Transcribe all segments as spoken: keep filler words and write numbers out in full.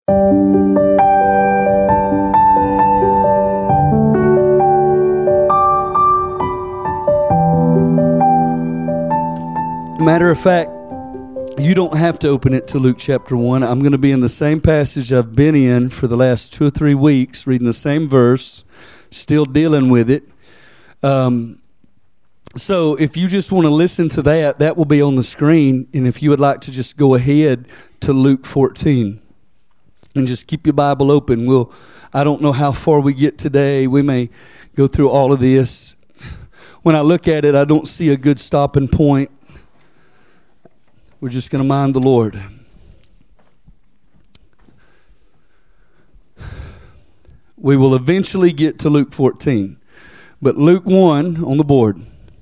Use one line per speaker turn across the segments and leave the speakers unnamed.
Matter of fact, you don't have to open it to Luke chapter one. I'm going to be in the same passage I've been in for the last two or three weeks, reading the same verse, still dealing with it. Um, so if you just want to listen to that, that will be on the screen. And if you would like to just go ahead to Luke fourteen and just keep your Bible open. We'll, I don't know how far we get today. We may go through all of this. When I look at it, I don't see a good stopping point. We're just going to mind the Lord. We will eventually get to Luke fourteen. But Luke one on the board.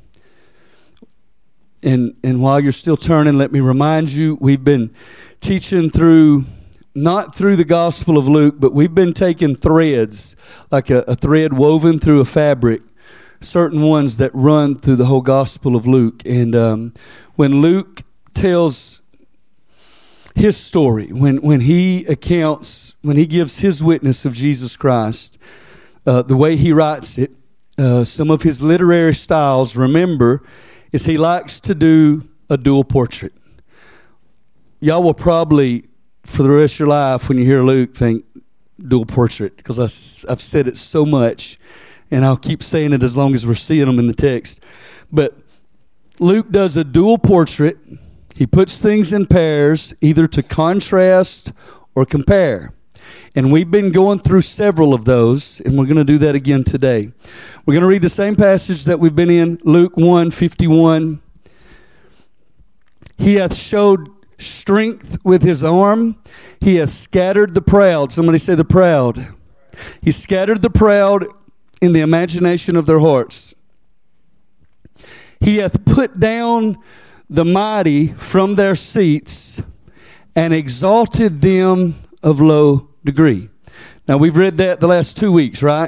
And and while you're still turning, let me remind you, we've been teaching through, not through the Gospel of Luke, but we've been taking threads, like a, a thread woven through a fabric, certain ones that run through the whole Gospel of Luke. And um, when Luke tells his story, when when he accounts, when he gives his witness of Jesus Christ, uh, the way he writes it, uh, some of his literary styles, remember, is he likes to do a dual portrait. Y'all will probably, for the rest of your life, when you hear Luke, think dual portrait, because I've said it so much, and I'll keep saying it as long as we're seeing them in the text. But Luke does a dual portrait. He puts things in pairs, either to contrast or compare. And we've been going through several of those, and we're going to do that again today. We're going to read the same passage that we've been in, Luke one fifty-one. He hath showed strength with his arm. He hath scattered the proud. Somebody say the proud. He scattered the proud in the imagination of their hearts. He hath put down the mighty from their seats and exalted them of low degree. Now, we've read that the last two weeks, right?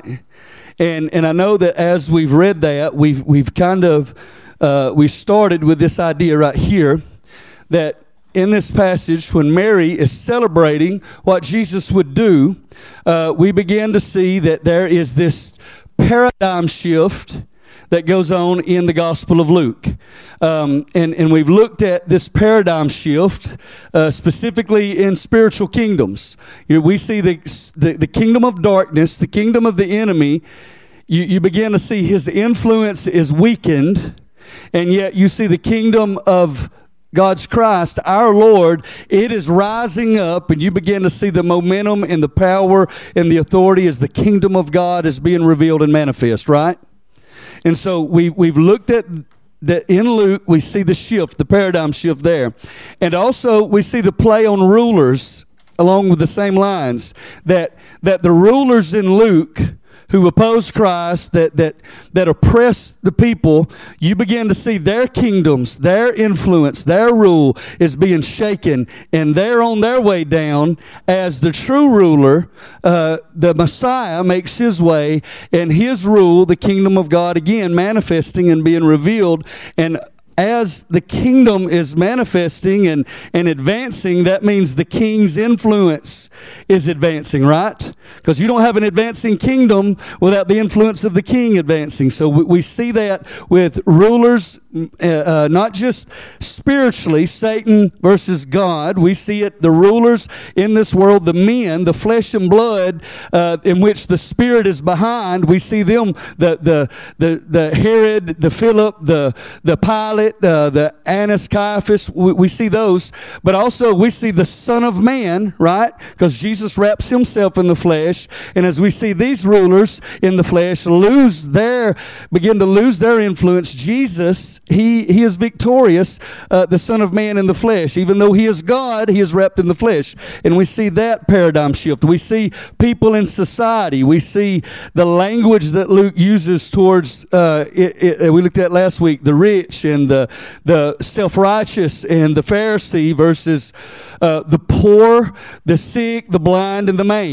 And and I know that as we've read that, we've we've kind of uh, we started with this idea right here that in this passage, when Mary is celebrating what Jesus would do, uh, we begin to see that there is this paradigm shift that goes on in the Gospel of Luke. Um, and, and we've looked at this paradigm shift uh, specifically in spiritual kingdoms. You know, we see the, the, the kingdom of darkness, the kingdom of the enemy. You, you begin to see his influence is weakened, and yet you see the kingdom of God's Christ, our Lord, it is rising up, and you begin to see the momentum and the power and the authority as the kingdom of God is being revealed and manifest, right? And so we, we've looked at that in Luke, we see the shift, the paradigm shift there. And also we see the play on rulers along with the same lines, that that the rulers in Luke who oppose Christ, that that that oppress the people, you begin to see their kingdoms, their influence, their rule is being shaken, and they're on their way down as the true ruler, uh, the Messiah, makes his way, and his rule, the kingdom of God, again manifesting and being revealed. And as the kingdom is manifesting and, and advancing, that means the king's influence is advancing, right? Because you don't have an advancing kingdom without the influence of the king advancing. So we, we see that with rulers, uh, uh, not just spiritually, Satan versus God. We see it, the rulers in this world, the men, the flesh and blood, uh, in which the spirit is behind. We see them, the the the, the Herod, the Philip, the, the Pilate, Uh, the Annas, Caiaphas, we, we see those, but also we see the Son of Man, right? Because Jesus wraps himself in the flesh, and as we see these rulers in the flesh lose their, begin to lose their influence, Jesus, he he is victorious, uh, the Son of Man in the flesh. Even though he is God, he is wrapped in the flesh, and we see that paradigm shift. We see people in society. We see the language that Luke uses towards, uh, it, it, we looked at last week, the rich and the The, the self-righteous and the Pharisee versus uh, the poor, the sick, the blind, and the maimed.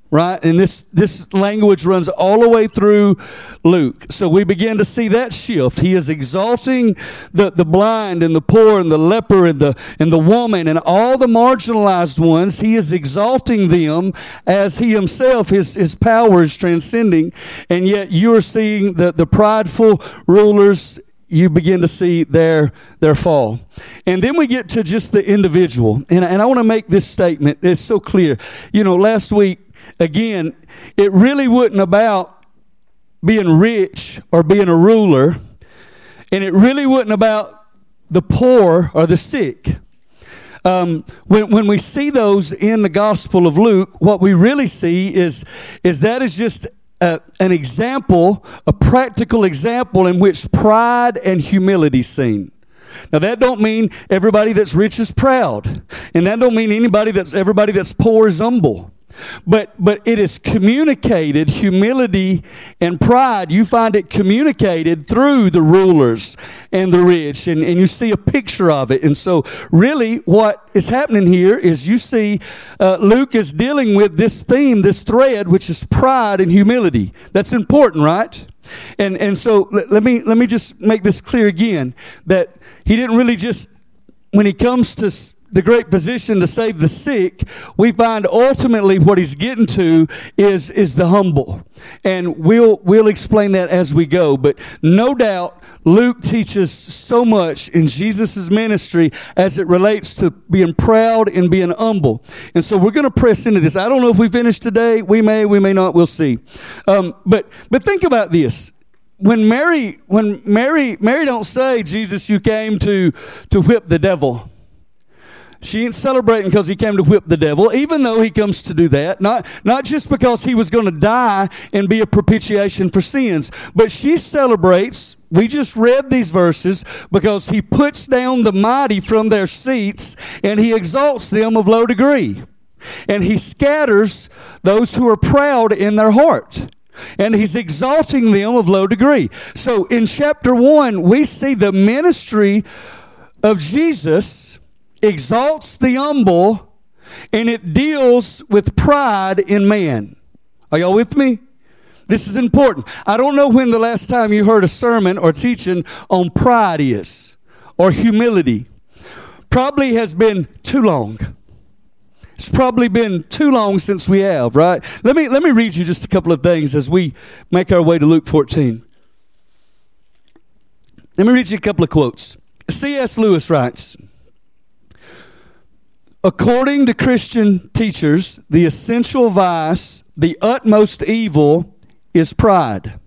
Right? And this, this language runs all the way through Luke. So we begin to see that shift. He is exalting the, the blind and the poor and the leper and the, and the woman and all the marginalized ones. He is exalting them as he himself, his, his power is transcending. And yet you are seeing the, the prideful rulers, you begin to see their their fall. And then we get to just the individual. And, and I want to make this statement. It's so clear. You know, last week, again, it really wasn't about being rich or being a ruler. And it really wasn't about the poor or the sick. Um, when, when we see those in the Gospel of Luke, what we really see is, is that is just Uh, an example, a practical example in which pride and humility seen. Now that don't mean everybody that's rich is proud, and that don't mean anybody that's everybody that's poor is humble. But but it is communicated, humility and pride, you find it communicated through the rulers and the rich, and, and you see a picture of it. And so really what is happening here is you see uh, Luke is dealing with this theme, this thread, which is pride and humility. That's important, right? And and so let, let me let me just make this clear again, that he didn't really just, when he comes to the great physician to save the sick, we find ultimately what he's getting to is, is the humble. And we'll, we'll explain that as we go. But no doubt, Luke teaches so much in Jesus' ministry as it relates to being proud and being humble. And so we're going to press into this. I don't know if we finish today. We may, we may not. We'll see. Um, but, but think about this. When Mary, when Mary, Mary don't say, Jesus, you came to, to whip the devil. She ain't celebrating because he came to whip the devil, even though he comes to do that. Not, not just because he was going to die and be a propitiation for sins, but she celebrates, we just read these verses, because he puts down the mighty from their seats and he exalts them of low degree. And he scatters those who are proud in their heart. And he's exalting them of low degree. So in chapter one, we see the ministry of Jesus exalts the humble, and it deals with pride in man. Are y'all with me? This is important. I don't know when the last time you heard a sermon or teaching on pride is, or humility. Probably has been too long. It's probably been too long since we have, right? Let me, let me read you just a couple of things as we make our way to Luke fourteen. Let me read you a couple of quotes. C S Lewis writes, according to Christian teachers, the essential vice, the utmost evil, is pride.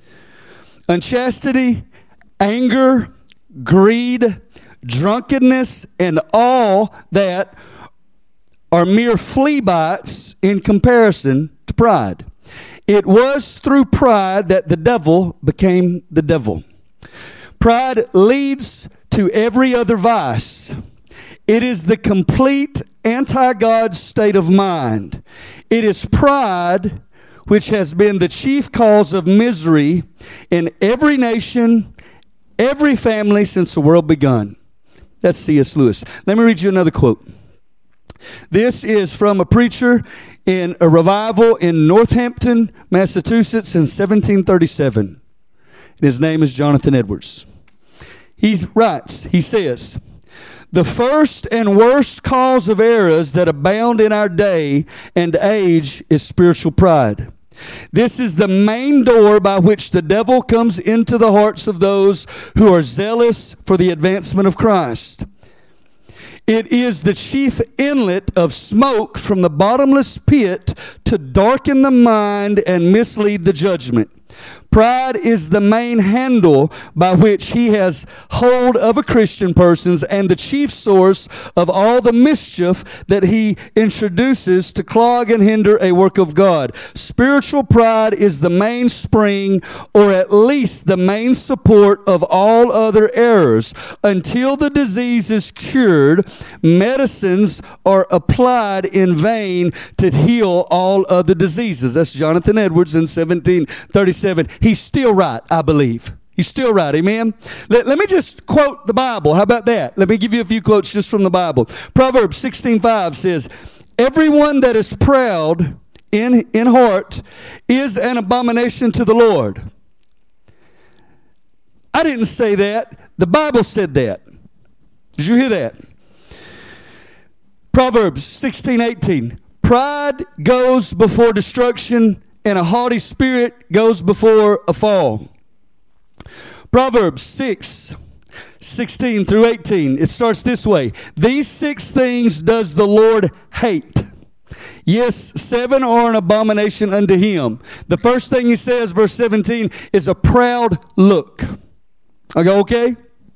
Unchastity, anger, greed, drunkenness, and all that are mere flea bites in comparison to pride. It was through pride that the devil became the devil. Pride leads to every other vice. It is the complete anti-God state of mind. It is pride which has been the chief cause of misery in every nation, every family since the world begun. That's C S Lewis. Let me read you another quote. This is from a preacher in a revival in Northampton, Massachusetts in seventeen thirty-seven. His name is Jonathan Edwards. He writes, he says, the first and worst cause of errors that abound in our day and age is spiritual pride. This is the main door by which the devil comes into the hearts of those who are zealous for the advancement of Christ. It is the chief inlet of smoke from the bottomless pit to darken the mind and mislead the judgment. Pride is the main handle by which he has hold of a Christian person's and the chief source of all the mischief that he introduces to clog and hinder a work of God. Spiritual pride is the mainspring, or at least the main support of all other errors. Until the disease is cured, medicines are applied in vain to heal all other diseases. That's Jonathan Edwards in seventeen thirty-seven. He's still right, I believe. He's still right, amen? Let, let me just quote the Bible. How about that? Let me give you a few quotes just from the Bible. Proverbs sixteen five says, everyone that is proud in, in heart is an abomination to the Lord. I didn't say that. The Bible said that. Did you hear that? Proverbs sixteen eighteen. Pride goes before destruction, and a haughty spirit goes before a fall. Proverbs six sixteen through eighteen. It starts this way. These six things does the Lord hate. Yes, seven are an abomination unto him. The first thing he says, verse seventeen, is a proud look. I go, okay?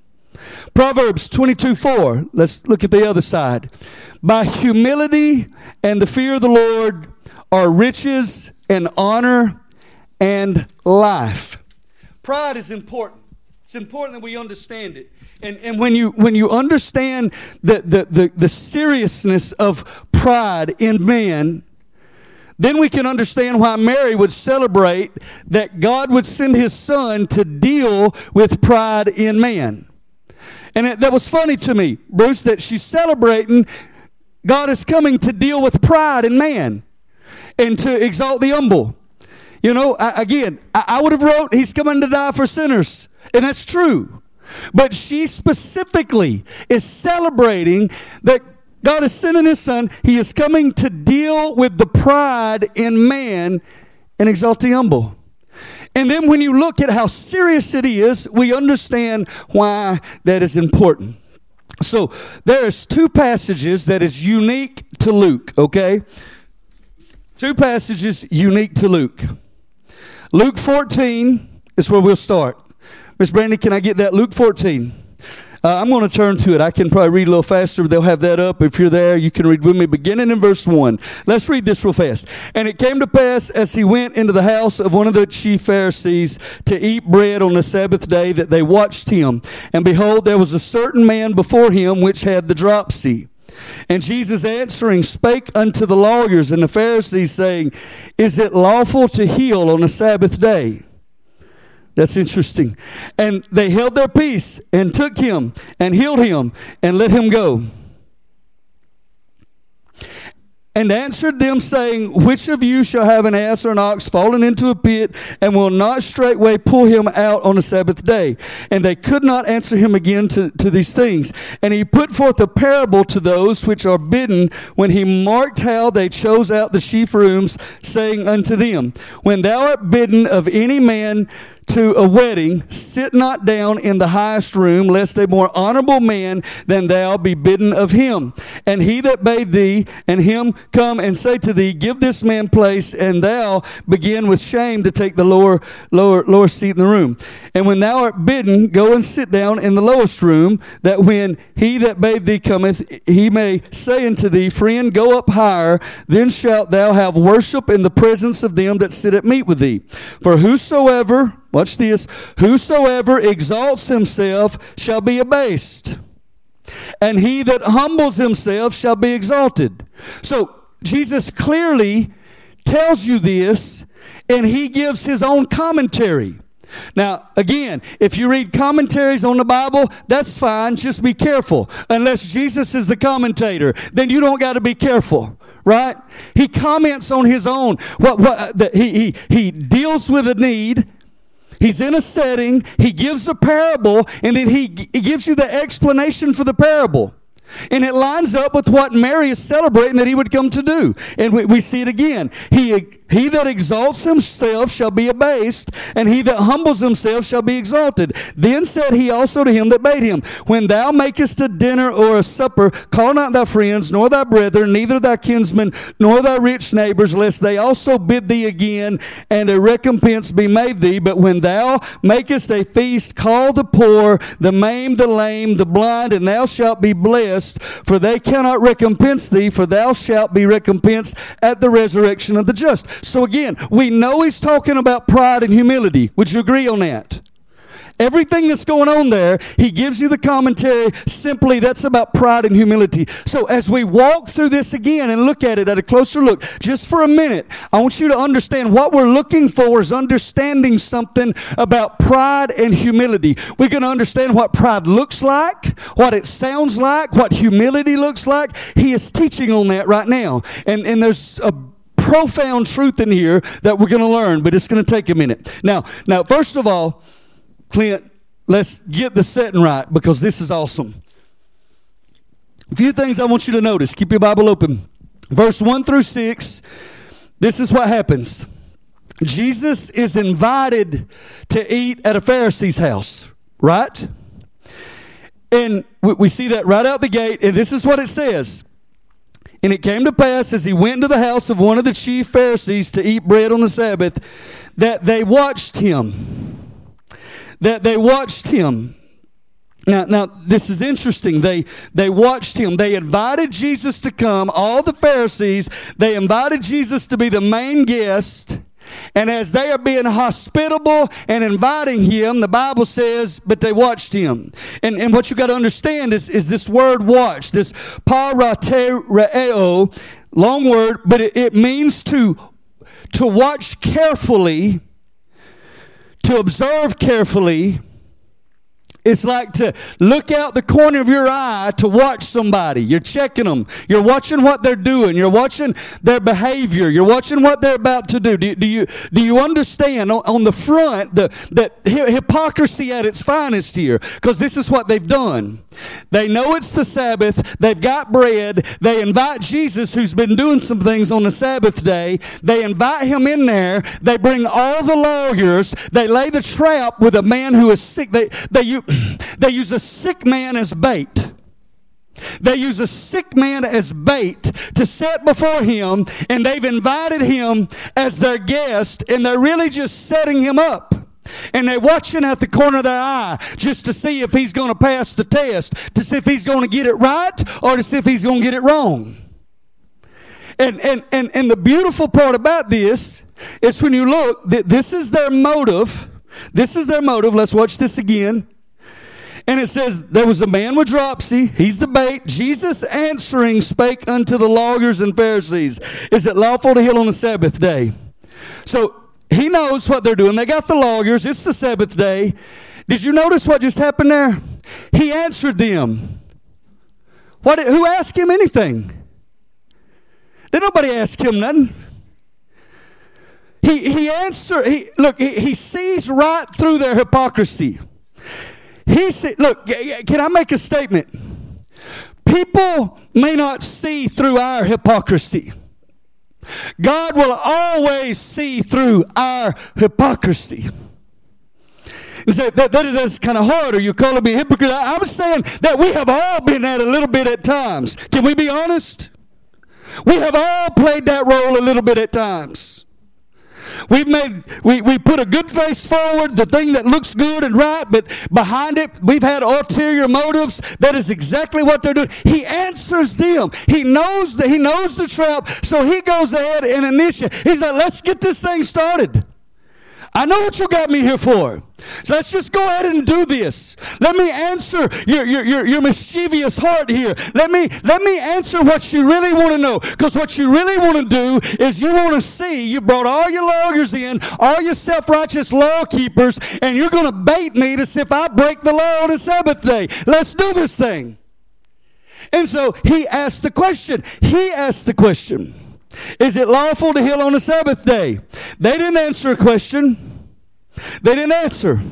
Proverbs twenty-two four. Let's look at the other side. By humility and the fear of the Lord are riches and honor and life. Pride is important. It's important that we understand it. And and when you when you understand the, the, the, the seriousness of pride in man, then we can understand why Mary would celebrate that God would send his son to deal with pride in man. And it, that was funny to me, Bruce, that she's celebrating God is coming to deal with pride in man and to exalt the humble. You know, I, again, I, I would have wrote, he's coming to die for sinners. And that's true. But she specifically is celebrating that God is sending his son. He is coming to deal with the pride in man and exalt the humble. And then when you look at how serious it is, we understand why that is important. So there's two passages that is unique to Luke, okay? Two passages unique to Luke. Luke fourteen is where we'll start. Miss Brandy, can I get that? Luke fourteen. Uh, I'm going to turn to it. I can probably read a little faster. They'll have that up. If you're there, you can read with me, beginning in verse one. Let's read this real fast. And it came to pass, as he went into the house of one of the chief Pharisees to eat bread on the Sabbath day, that they watched him. And behold, there was a certain man before him which had the dropsy. And Jesus answering spake unto the lawyers and the Pharisees, saying, Is it lawful to heal on the Sabbath day? That's interesting. And they held their peace and took him and healed him and let him go. And answered them, saying, Which of you shall have an ass or an ox fallen into a pit, and will not straightway pull him out on the Sabbath day? And they could not answer him again to, to these things. And he put forth a parable to those which are bidden, when he marked how they chose out the chief rooms, saying unto them, When thou art bidden of any man to a wedding, sit not down in the highest room, lest a more honorable man than thou be bidden of him. And he that bade thee and him come and say to thee, Give this man place, and thou begin with shame to take the lower lower lower seat in the room. And when thou art bidden, go and sit down in the lowest room, that when he that bade thee cometh, he may say unto thee, Friend, go up higher, then shalt thou have worship in the presence of them that sit at meat with thee. For whosoever, watch this, whosoever exalts himself shall be abased, and he that humbles himself shall be exalted. So Jesus clearly tells you this, and he gives his own commentary. Now, again, if you read commentaries on the Bible, that's fine. Just be careful. Unless Jesus is the commentator, then you don't got to be careful. Right? He comments on his own. What, what, the, he, he, he deals with a need. He's in a setting, he gives a parable, and then he, g- he gives you the explanation for the parable. And it lines up with what Mary is celebrating that he would come to do. And we, we see it again. He, he that exalts himself shall be abased, and he that humbles himself shall be exalted. Then said he also to him that bade him, When thou makest a dinner or a supper, call not thy friends, nor thy brethren, neither thy kinsmen, nor thy rich neighbors, lest they also bid thee again, and a recompense be made thee. But when thou makest a feast, call the poor, the maimed, the lame, the blind, and thou shalt be blessed, for they cannot recompense thee, for thou shalt be recompensed at the resurrection of the just. So again, we know he's talking about pride and humility. Would you agree on that? Everything that's going on there, he gives you the commentary. Simply, that's about pride and humility. So as we walk through this again and look at it at a closer look, just for a minute, I want you to understand what we're looking for is understanding something about pride and humility. We're going to understand what pride looks like, what it sounds like, what humility looks like. He is teaching on that right now. And, and there's a profound truth in here that we're going to learn, but it's going to take a minute. Now, now, first of all, Clint, let's get the setting right because this is awesome. A few things I want you to notice. Keep your Bible open. Verse one through six, this is what happens. Jesus is invited to eat at a Pharisee's house, right? And we see that right out the gate, and this is what it says. And it came to pass as he went into the house of one of the chief Pharisees to eat bread on the Sabbath, that they watched him. That they watched him. Now, now this is interesting. They they watched him. They invited Jesus to come, all the Pharisees. They invited Jesus to be the main guest. And as they are being hospitable and inviting him, the Bible says, but they watched him. And, and what you got to understand is, is this word watch, this paratereo, long word, but it, it means to, to watch carefully, to observe carefully. It's like to look out the corner of your eye to watch somebody. You're checking them. You're watching what they're doing. You're watching their behavior. You're watching what they're about to do. Do, do you do you understand on, on the front the, the hypocrisy at its finest here? Because this is what they've done. They know it's the Sabbath. They've got bread. They invite Jesus, who's been doing some things on the Sabbath day. They invite him in there. They bring all the lawyers. They lay the trap with a man who is sick. They they you. They use a sick man as bait. They use a sick man as bait to set before him, and they've invited him as their guest, and they're really just setting him up. And they're watching at the corner of their eye just to see if he's going to pass the test, to see if he's going to get it right or to see if he's going to get it wrong. And, and, and, and the beautiful part about this is when you look, this is their motive. This is their motive. Let's watch this again. And it says, there was a man with dropsy. He's the bait. Jesus answering spake unto the lawyers and Pharisees, is it lawful to heal on the Sabbath day? So he knows what they're doing. They got the lawyers. It's the Sabbath day. Did you notice what just happened there? He answered them. What? Who asked him anything? Did nobody ask him nothing? He, he answered. He, look, he, he sees right through their hypocrisy. He said, look, can I make a statement? People may not see through our hypocrisy. God will always see through our hypocrisy. You say, that, that is that's kind of hard, or you're calling me a hypocrite. I, I'm saying that we have all been at a little bit at times. Can we be honest? We have all played that role a little bit at times. We've made, we, we put a good face forward, the thing that looks good and right, but behind it, we've had ulterior motives. That is exactly what they're doing. He answers them. He knows that he knows the trap, so he goes ahead and initiates. He's like, let's get this thing started. I know what you got me here for. So let's just go ahead and do this. Let me answer your, your, your, your mischievous heart here. Let me, let me answer what you really want to know. Because what you really want to do is you want to see, you brought all your lawyers in, all your self-righteous law keepers, and you're going to bait me to see if I break the law on the Sabbath day. Let's do this thing. And so he asked the question. He asked the question. Is it lawful to heal on the Sabbath day? They didn't answer a question. They didn't answer.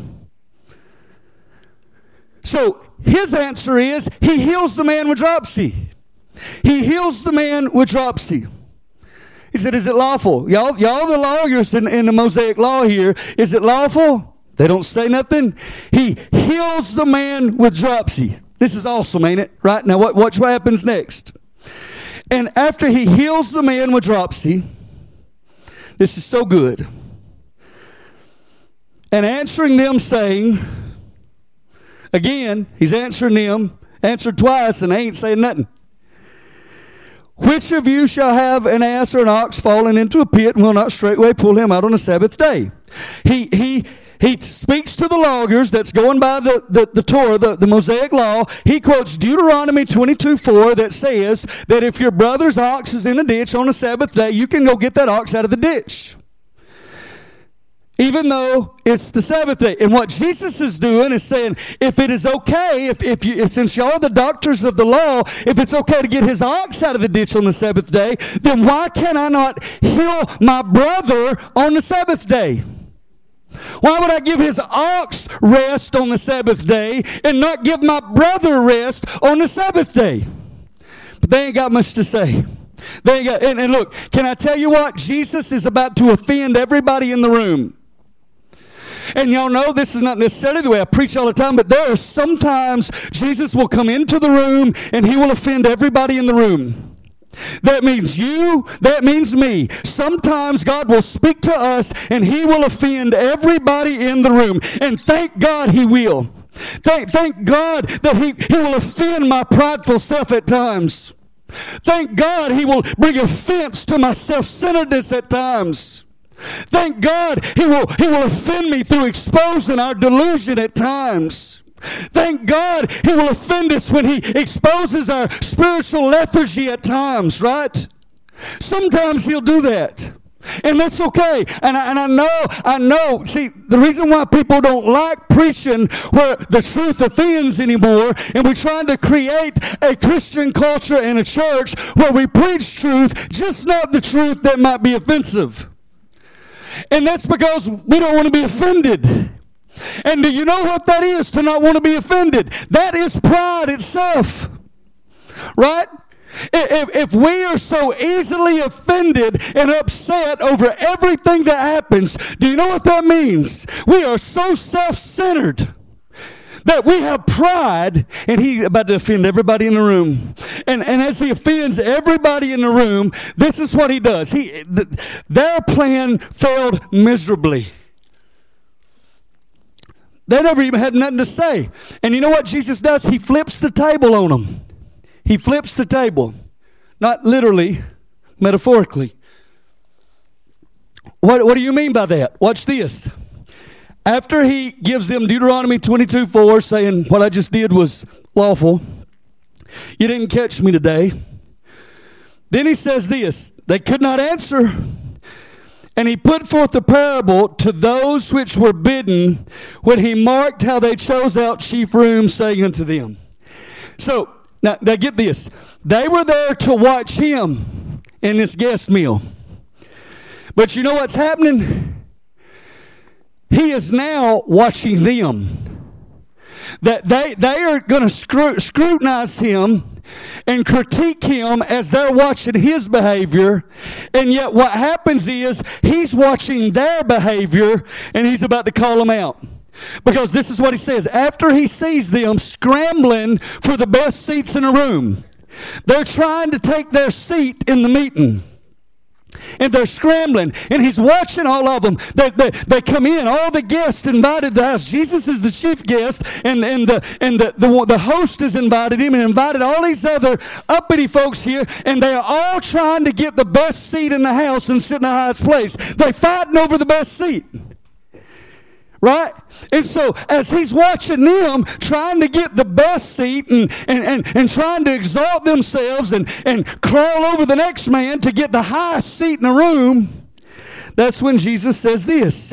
So his answer is he heals the man with dropsy. He heals the man with dropsy. He said, is it lawful? Y'all, y'all the lawyers in, in the Mosaic law here, is it lawful? They don't say nothing. He heals the man with dropsy. This is awesome, ain't it? Right? Now what, watch what happens next. And after he heals the man with dropsy, this is so good. And answering them saying, again, he's answering them, answered twice, and they ain't saying nothing. Which of you shall have an ass or an ox falling into a pit and will not straightway pull him out on the Sabbath day? He, he, He speaks to the lawyers that's going by the, the, the Torah, the, the Mosaic law. He quotes Deuteronomy twenty-two four that says that if your brother's ox is in a ditch on a Sabbath day, you can go get that ox out of the ditch. even though it's the Sabbath day. And what Jesus is doing is saying, if it is okay, if, if you, since y'all are the doctors of the law, if it's okay to get his ox out of the ditch on the Sabbath day, then why can I not heal my brother on the Sabbath day? Why would I give his ox rest on the Sabbath day and not give my brother rest on the Sabbath day? But they ain't got much to say. They ain't got, and, and look, can I tell you what? Jesus is about to offend everybody in the room. And y'all know this is not necessarily the way I preach all the time, but there are sometimes Jesus will come into the room and he will offend everybody in the room. That means you, that means me. Sometimes God will speak to us and he will offend everybody in the room. And thank God he will. Thank, thank God that he, he will offend my prideful self at times. Thank God he will bring offense to my self-centeredness at times. Thank God he will, he will offend me through exposing our delusion at times. Thank God he will offend us when he exposes our spiritual lethargy at times, right? Sometimes he'll do that. And that's okay. And I, and I know, I know, see, the reason why people don't like preaching where the truth offends anymore, and we're trying to create a Christian culture and a church where we preach truth, just not the truth that might be offensive. And that's because we don't want to be offended. And do you know what that is, to not want to be offended? That is pride itself. Right? If, if we are so easily offended and upset over everything that happens, do you know what that means? We are so self-centered that we have pride, and he's about to offend everybody in the room. And, and as he offends everybody in the room, this is what he does. He, th- their plan failed miserably. They never even had nothing to say. And you know what Jesus does? He flips the table on them. He flips the table. Not literally, metaphorically. What, what do you mean by that? Watch this. After he gives them Deuteronomy twenty-two four, saying what I just did was lawful, you didn't catch me today. Then he says this, they could not answer. And he put forth the parable to those which were bidden, when he marked how they chose out chief rooms, saying unto them. So, now, now get this. They were there to watch him in this guest meal. But you know what's happening? He is now watching them. That they, they are going to scru- scrutinize him and critique him as they're watching his behavior. And yet what happens is he's watching their behavior and he's about to call them out. Because this is what he says. After he sees them scrambling for the best seats in a room, they're trying to take their seat in the meeting. And they're scrambling, and he's watching all of them. They, they, they come in, all the guests invited to the house. Jesus is the chief guest, and, and, the, and the, the, the host has invited him and invited all these other uppity folks here, and they are all trying to get the best seat in the house and sit in the highest place. They're fighting over the best seat. Right? And so as he's watching them trying to get the best seat and, and, and, and trying to exalt themselves and, and crawl over the next man to get the highest seat in the room, that's when Jesus says this.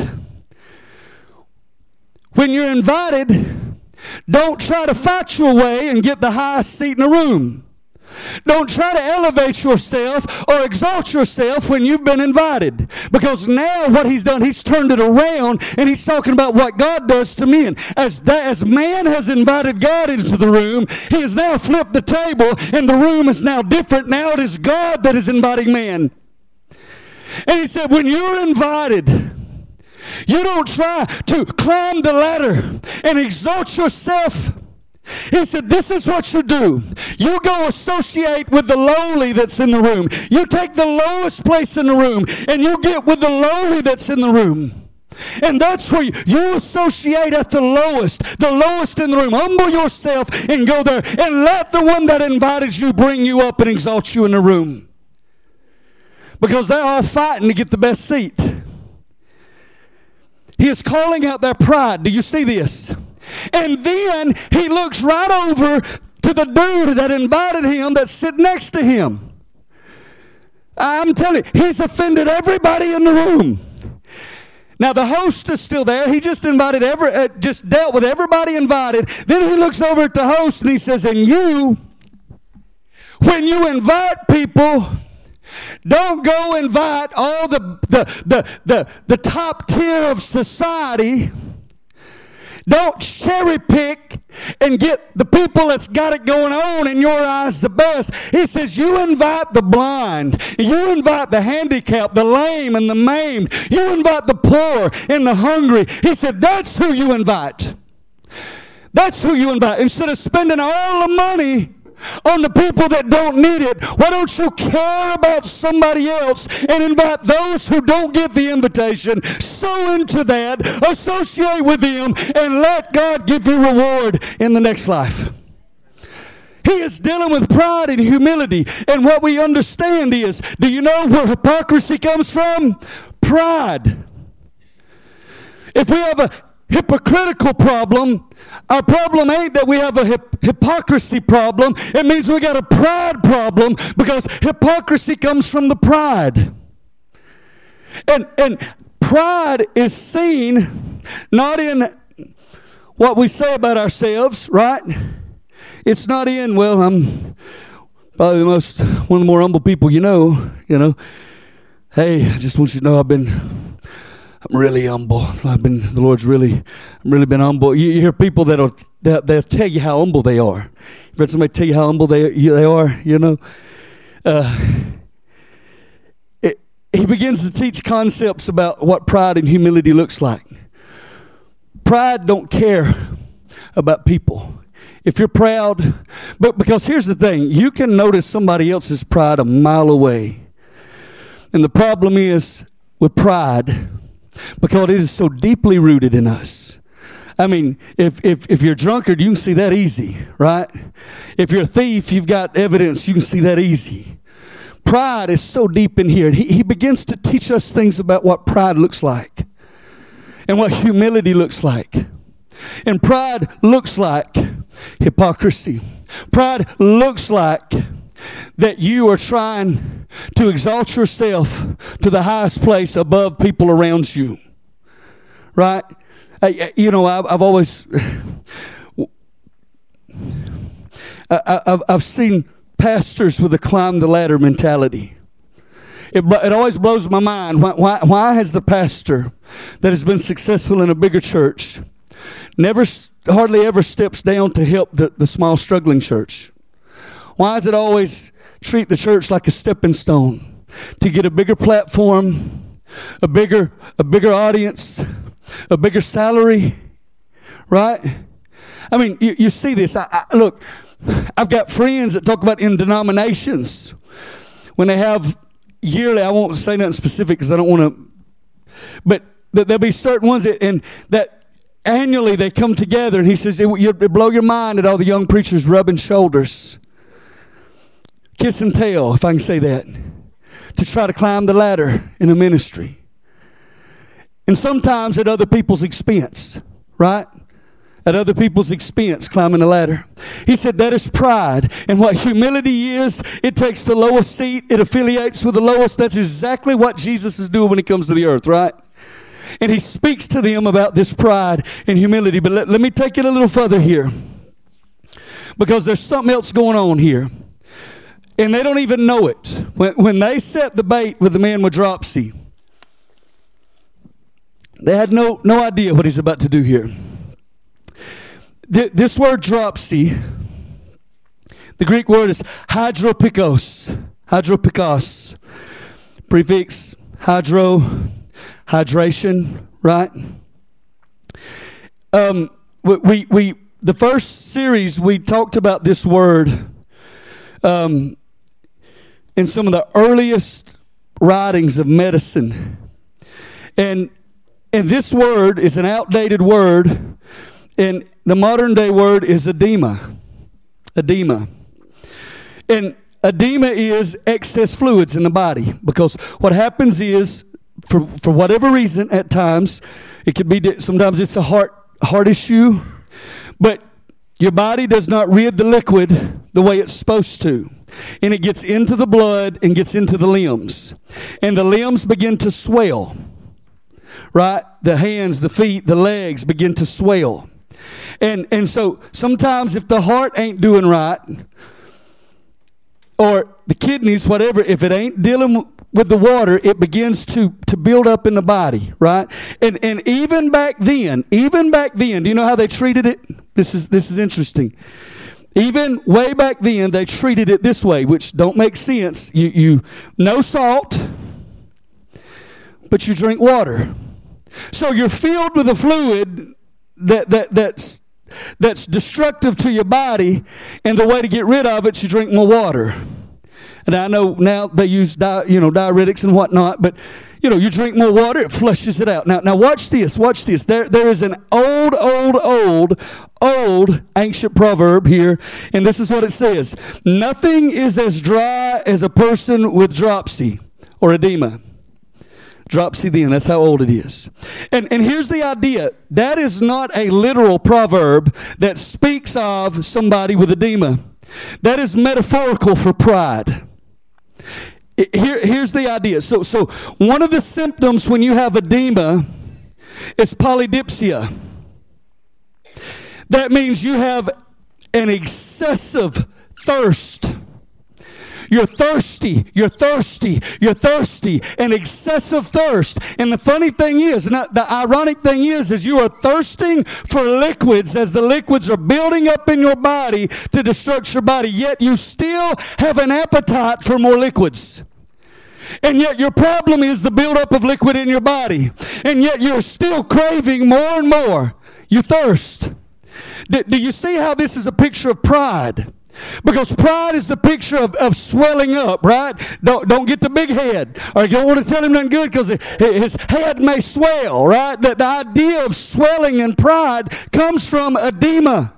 When you're invited, don't try to fight your way and get the highest seat in the room. Don't try to elevate yourself or exalt yourself when you've been invited. Because now what he's done, he's turned it around and he's talking about what God does to men. As, that, as man has invited God into the room, he has now flipped the table and the room is now different. Now it is God that is inviting man. And he said, when you're invited, you don't try to climb the ladder and exalt yourself. He said, this is what you do. You go associate with the lowly that's in the room. You take the lowest place in the room and you get with the lowly that's in the room. And that's where you, you associate at the lowest, the lowest in the room. Humble yourself and go there and let the one that invited you bring you up and exalt you in the room. Because they're all fighting to get the best seat. He is calling out their pride. Do you see this? And then he looks right over to the dude that invited him that's sitting next to him. I'm telling you, he's offended everybody in the room. Now the host is still there. He just invited every, uh, just dealt with everybody invited. Then he looks over at the host and he says, and you, when you invite people, don't go invite all the the the the, the top tier of society. Don't cherry pick and get the people that's got it going on in your eyes the best. He says, you invite the blind. You invite the handicapped, the lame and the maimed. You invite the poor and the hungry. He said, that's who you invite. That's who you invite. Instead of spending all the money on the people that don't need it, why don't you care about somebody else and invite those who don't get the invitation? Sow into that, associate with them, and let God give you reward in the next life. He is dealing with pride and humility. And what we understand is, do you know where hypocrisy comes from? Pride. If we have a hypocritical problem, our problem ain't that we have a hip- hypocrisy problem. It means we got a pride problem, because hypocrisy comes from the pride. And and pride is seen not in what we say about ourselves, right? It's not in, well, I'm probably the most, one of the more humble people you know, you know. Hey, I just want you to know I've been I'm really humble. I've been, the Lord's really, I've really been humble. You, you hear people that'll, they'll, they'll tell you how humble they are. You've heard somebody tell you how humble they, they are, you know. Uh, it, he begins to teach concepts about what pride and humility looks like. Pride don't care about people. If you're proud, but because here's the thing, you can notice somebody else's pride a mile away. And the problem is with pride, because it is so deeply rooted in us. I mean, if, if, if you're a drunkard, you can see that easy, right? If you're a thief, you've got evidence, you can see that easy. Pride is so deep in here. And he, he begins to teach us things about what pride looks like and what humility looks like. And pride looks like hypocrisy. Pride looks like that you are trying to exalt yourself to the highest place above people around you, right? I, you know, I've, I've always, I, I've, I've seen pastors with a climb the ladder mentality. It, it always blows my mind. Why, why, why has the pastor that has been successful in a bigger church never, hardly ever steps down to help the, the small struggling church? Why does it always treat the church like a stepping stone to get a bigger platform, a bigger, a bigger audience, a bigger salary, right? I mean, you, you see this. I, I, look, I've got friends that talk about in denominations when they have yearly. I won't say nothing specific because I don't want to, but there'll be certain ones that, and that annually they come together, and he says it would blow your mind at all the young preachers rubbing shoulders. Kiss and tell, if I can say that, to try to climb the ladder in a ministry. And sometimes at other people's expense, right? At other people's expense, climbing the ladder. He said that is pride. And what humility is, it takes the lowest seat, it affiliates with the lowest. That's exactly what Jesus is doing when he comes to the earth, right? And he speaks to them about this pride and humility. But let, let me take it a little further here, because there's something else going on here. And they don't even know it. When, when they set the bait with the man with dropsy, they had no, no idea what he's about to do here. Th- this word dropsy, the Greek word is hydropikos. Hydropikos. Prefix hydro, hydration, right? Um, we, we, we the first series we talked about this word um, in some of the earliest writings of medicine. And and this word is an outdated word, and the modern day word is edema. Edema. And edema is excess fluids in the body, because what happens is, for for whatever reason, at times, it could be, sometimes it's a heart heart issue, but your body does not rid the liquid the way it's supposed to. And it gets into the blood and gets into the limbs. And the limbs begin to swell. right? The hands, the feet, the legs begin to swell. And and so sometimes if the heart ain't doing right, or the kidneys, whatever, if it ain't dealing with the water, it begins to, to build up in the body, right? And and even back then, even back then, do you know how they treated it? This is this is interesting. Even way back then, they treated it this way, which don't make sense. You you no salt, but you drink water. So you're filled with a fluid that that that's that's destructive to your body, and the way to get rid of it is you drink more water. And I know now they use di, you know diuretics and whatnot, but you know you drink more water, it flushes it out. Now now watch this, watch this. There there is an old old old old ancient proverb here, and this is what it says: nothing is as dry as a person with dropsy or edema. Dropsy then, that's how old it is. And and here's the idea. That is not a literal proverb that speaks of somebody with edema. That is metaphorical for pride. Here, here's the idea. So, so one of the symptoms when you have edema is polydipsia. That means you have an excessive thirst. You're thirsty, you're thirsty, you're thirsty, an excessive thirst. And the funny thing is, and the ironic thing is, is you are thirsting for liquids as the liquids are building up in your body to destruct your body, yet you still have an appetite for more liquids. And yet your problem is the buildup of liquid in your body. And yet you're still craving more and more. You thirst. Do, do you see how this is a picture of pride? Because pride is the picture of, of swelling up, right? Don't, don't get the big head. Or you don't want to tell him nothing good because his head may swell, right? The, the idea of swelling and pride comes from edema.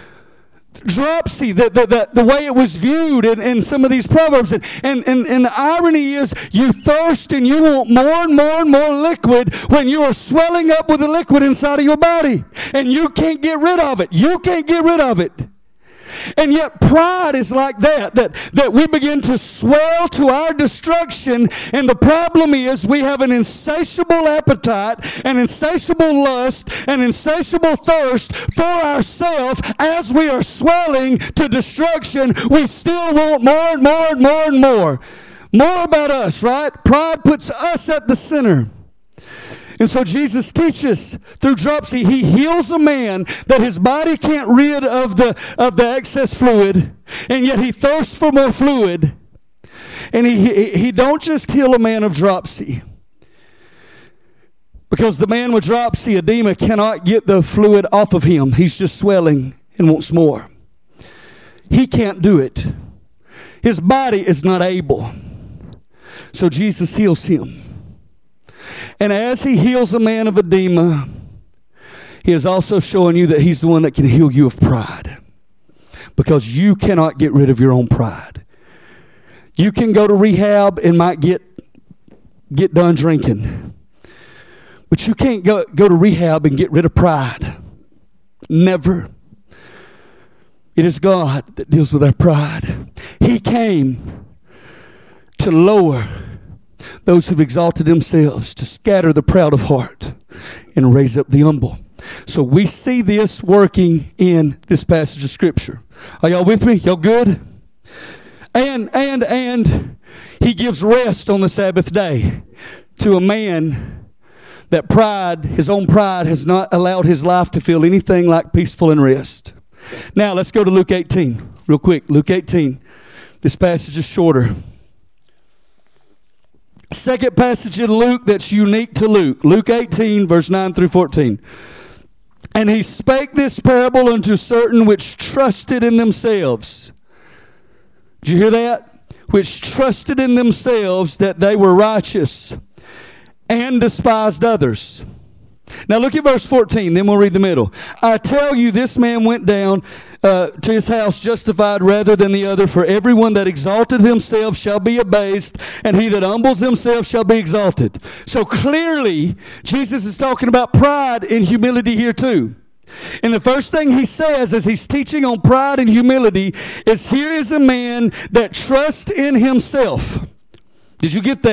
Dropsy, the, the, the, the way it was viewed in, in some of these proverbs. And, and, and, and the irony is you thirst and you want more and more and more liquid when you are swelling up with the liquid inside of your body. And you can't get rid of it. You can't get rid of it. And yet pride is like that, that, that we begin to swell to our destruction, and the problem is we have an insatiable appetite, an insatiable lust, an insatiable thirst for ourselves. As we are swelling to destruction, we still want more and more and more and more. More about us, right? Pride puts us at the center. And so Jesus teaches through dropsy, he heals a man that his body can't rid of the, of the excess fluid, and yet he thirsts for more fluid. And he, he, he don't just heal a man of dropsy, because the man with dropsy, edema, cannot get the fluid off of him. He's just swelling and wants more. He can't do it. His body is not able. So Jesus heals him. And as he heals a man of edema, he is also showing you that he's the one that can heal you of pride. Because you cannot get rid of your own pride. You can go to rehab and might get, get done drinking. But you can't go, go to rehab and get rid of pride. Never. It is God that deals with our pride. He came to lower those who've exalted themselves, to scatter the proud of heart and raise up the humble. So we see this working in this passage of Scripture. Are y'all with me? Y'all good? And, and, and he gives rest on the Sabbath day to a man that pride, his own pride, has not allowed his life to feel anything like peaceful and rest. Now let's go to Luke eighteen real quick. Luke eighteen. This passage is shorter. Second passage in Luke that's unique to Luke. Luke eighteen, verse nine through fourteen. And he spake this parable unto certain which trusted in themselves. Did you hear that? Which trusted in themselves that they were righteous, and despised others. Now look at verse fourteen, then we'll read the middle. I tell you, this man went down uh, to his house justified rather than the other. For everyone that exalted himself shall be abased, and he that humbles himself shall be exalted. So clearly, Jesus is talking about pride and humility here too. And the first thing he says as he's teaching on pride and humility is, here is a man that trusts in himself. Did you get that?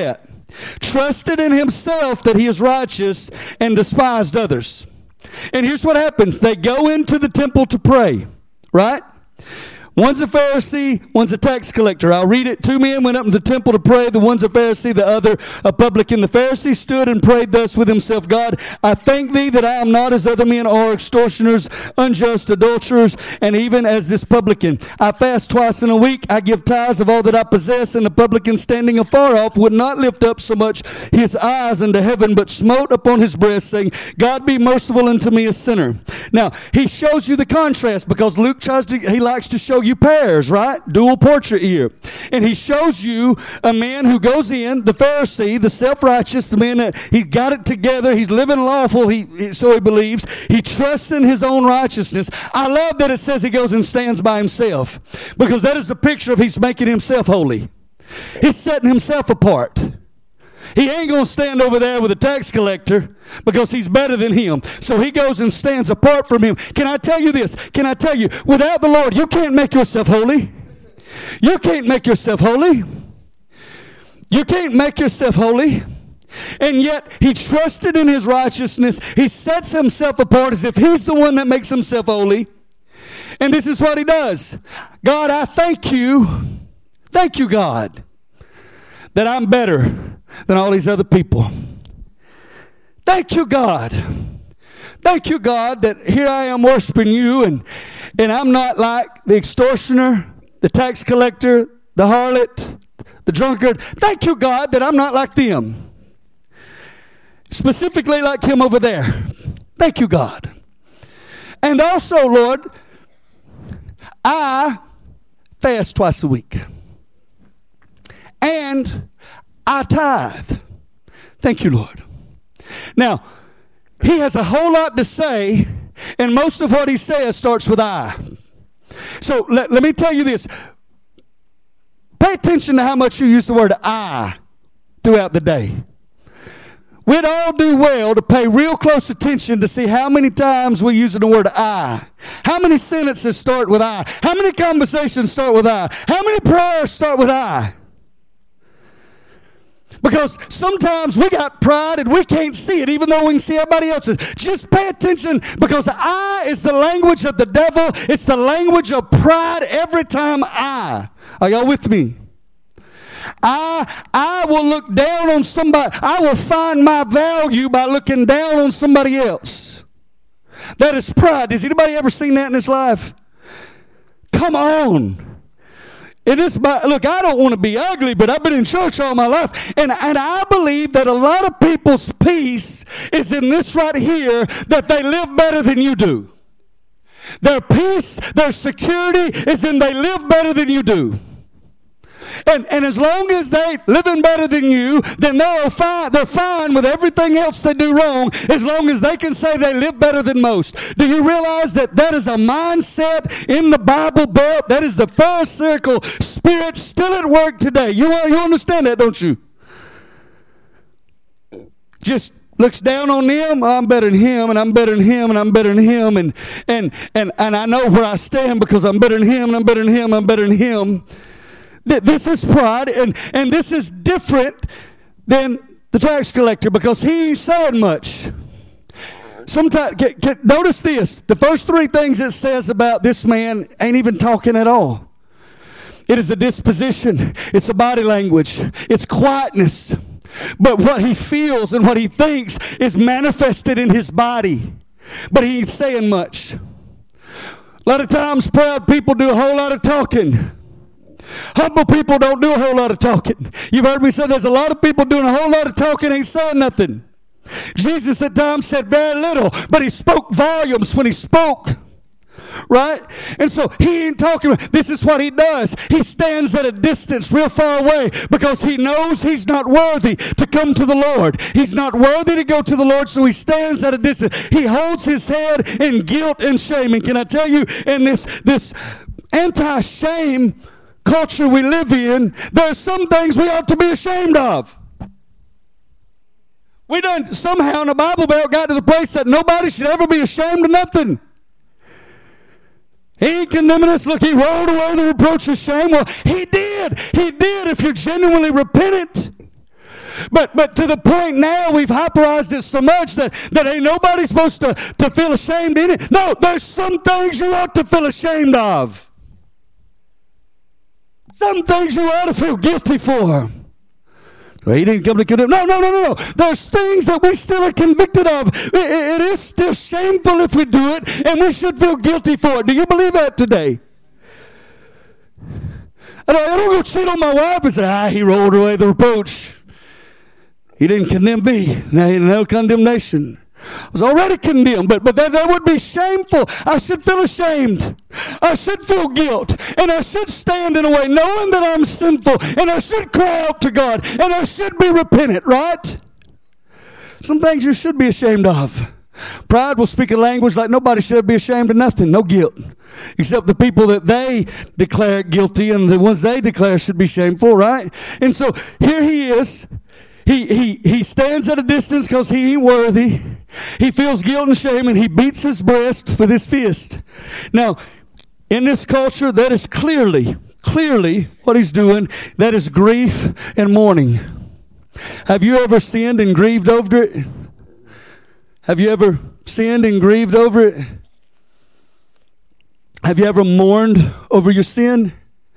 trusted in himself that he is righteous, and despised others. And here's what happens. They go into the temple to pray, right? One's a Pharisee, one's a tax collector. I'll read it. Two men went up to the temple to pray. The one's a Pharisee, the other a publican. The Pharisee stood and prayed thus with himself, God, I thank thee that I am not as other men are, extortioners, unjust, adulterers, and even as this publican. I fast twice in a week. I give tithes of all that I possess. And the publican, standing afar off, would not lift up so much his eyes unto heaven, but smote upon his breast, saying, God, be merciful unto me, a sinner. Now, he shows you the contrast, because Luke tries to, he likes to show you pairs, right? Dual portrait here. And he shows you a man who goes in, the Pharisee, the self-righteous, the man that he got it together, he's living lawful, he, so he believes. He trusts in his own righteousness. I love that it says he goes and stands by himself, because that is a picture of he's making himself holy. He's setting himself apart. He ain't going to stand over there with a tax collector because he's better than him. So he goes and stands apart from him. Can I tell you this? Can I tell you, without the Lord, you can't make yourself holy. You can't make yourself holy. You can't make yourself holy. And yet, he trusted in his righteousness. He sets himself apart as if he's the one that makes himself holy. And this is what he does. God, I thank you. Thank you, God, that I'm better than all these other people. Thank you, God. Thank you, God, that here I am worshiping you, and, and I'm not like the extortioner, the tax collector, the harlot, the drunkard. Thank you, God, that I'm not like them. Specifically like him over there. Thank you, God. And also, Lord, I fast twice a week. And I tithe. Thank you, Lord. Now, he has a whole lot to say, and most of what he says starts with I. So let, let me tell you this. Pay attention to how much you use the word I throughout the day. We'd all do well to pay real close attention to see how many times we use the word I. How many sentences start with I? How many conversations start with I? How many prayers start with I? Because sometimes we got pride and we can't see it, even though we can see everybody else's. Just pay attention, because I is the language of the devil. It's the language of pride every time I. Are y'all with me? I, I will look down on somebody. I will find my value by looking down on somebody else. That is pride. Has anybody ever seen that in his life? Come on. It is my, look, I don't want to be ugly, but I've been in church all my life. And, and I believe that a lot of people's peace is in this right here, that they live better than you do. Their peace, their security is in they live better than you do. And, and as long as they living better than you, then they're fine, they're fine with everything else they do wrong, as long as they can say they live better than most. Do you realize that that is a mindset in the Bible Belt? That is the Pharisaical spirit still at work today. You, you understand that, don't you? Just looks down on them. I'm better than him, and I'm better than him, and I'm better than him, and and and and I know where I stand because I'm better than him, and I'm better than him, I'm better than him. This is pride, and, and this is different than the tax collector, because he ain't saying much. Sometimes, get, get, notice this. The first three things it says about this man ain't even talking at all. It is a disposition. It's a body language. It's quietness. But what he feels and what he thinks is manifested in his body. But he ain't saying much. A lot of times proud people do a whole lot of talking. Humble people don't do a whole lot of talking. You've heard me say there's a lot of people doing a whole lot of talking, ain't saying nothing. Jesus at times said very little, but he spoke volumes when he spoke. Right? And so he ain't talking. This is what he does. He stands at a distance real far away, because he knows he's not worthy to come to the Lord. He's not worthy to go to the Lord, so he stands at a distance. He holds his head in guilt and shame. And can I tell you, in this, this anti-shame culture we live in, there are some things we ought to be ashamed of. We done somehow in the Bible Belt got to the place that nobody should ever be ashamed of nothing. He ain't condemning us. Look, he rolled away the reproach of shame. Well, he did. He did if you're genuinely repentant. but but to the point now we've hyperized it so much that, that ain't nobody supposed to, to feel ashamed in it. No, there's some things you ought to feel ashamed of. Some things you ought to feel guilty for. Well, he didn't come to condemn. No, no, no, no, no. There's things that we still are convicted of. It, it is still shameful if we do it, and we should feel guilty for it. Do you believe that today? I don't, I don't go cheat on my wife and say, ah, he rolled away the reproach. He didn't condemn me. No condemnation. I was already condemned, but, but that, that would be shameful. I should feel ashamed. I should feel guilt. And I should stand in a way knowing that I'm sinful. And I should cry out to God. And I should be repentant, right? Some things you should be ashamed of. Pride will speak a language like nobody should be ashamed of nothing. No guilt. Except the people that they declare guilty and the ones they declare should be shameful, right? And so here he is. He, he, he stands at a distance because he ain't worthy. He feels guilt and shame, and he beats his breast with his fist. Now, in this culture, that is clearly, clearly what he's doing. That is grief and mourning. Have you ever sinned and grieved over it? Have you ever sinned and grieved over it? Have you ever mourned over your sin?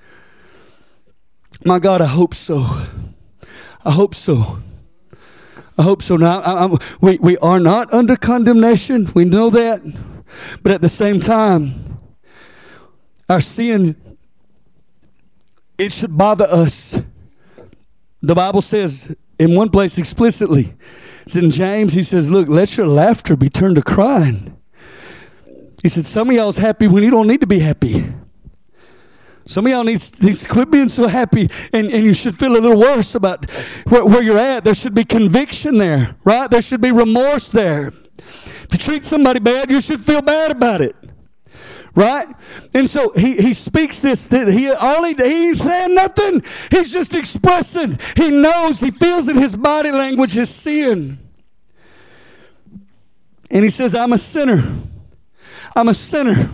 My God, I hope so. I hope so. I hope so. Now, I, I'm, we, we are not under condemnation. We know that. But at the same time, our sin, it should bother us. The Bible says in one place explicitly, it's in James, he says, look, let your laughter be turned to crying. He said, some of y'all's happy when you don't need to be happy. Some of y'all needs, needs to quit being so happy, and, and you should feel a little worse about where, where you're at. There should be conviction there, right? There should be remorse there. If you treat somebody bad, you should feel bad about it, right? And so he, he speaks this, that he all he, he ain't saying nothing. He's just expressing. He knows, he feels in his body language his sin. And he says, I'm a sinner. I'm a sinner.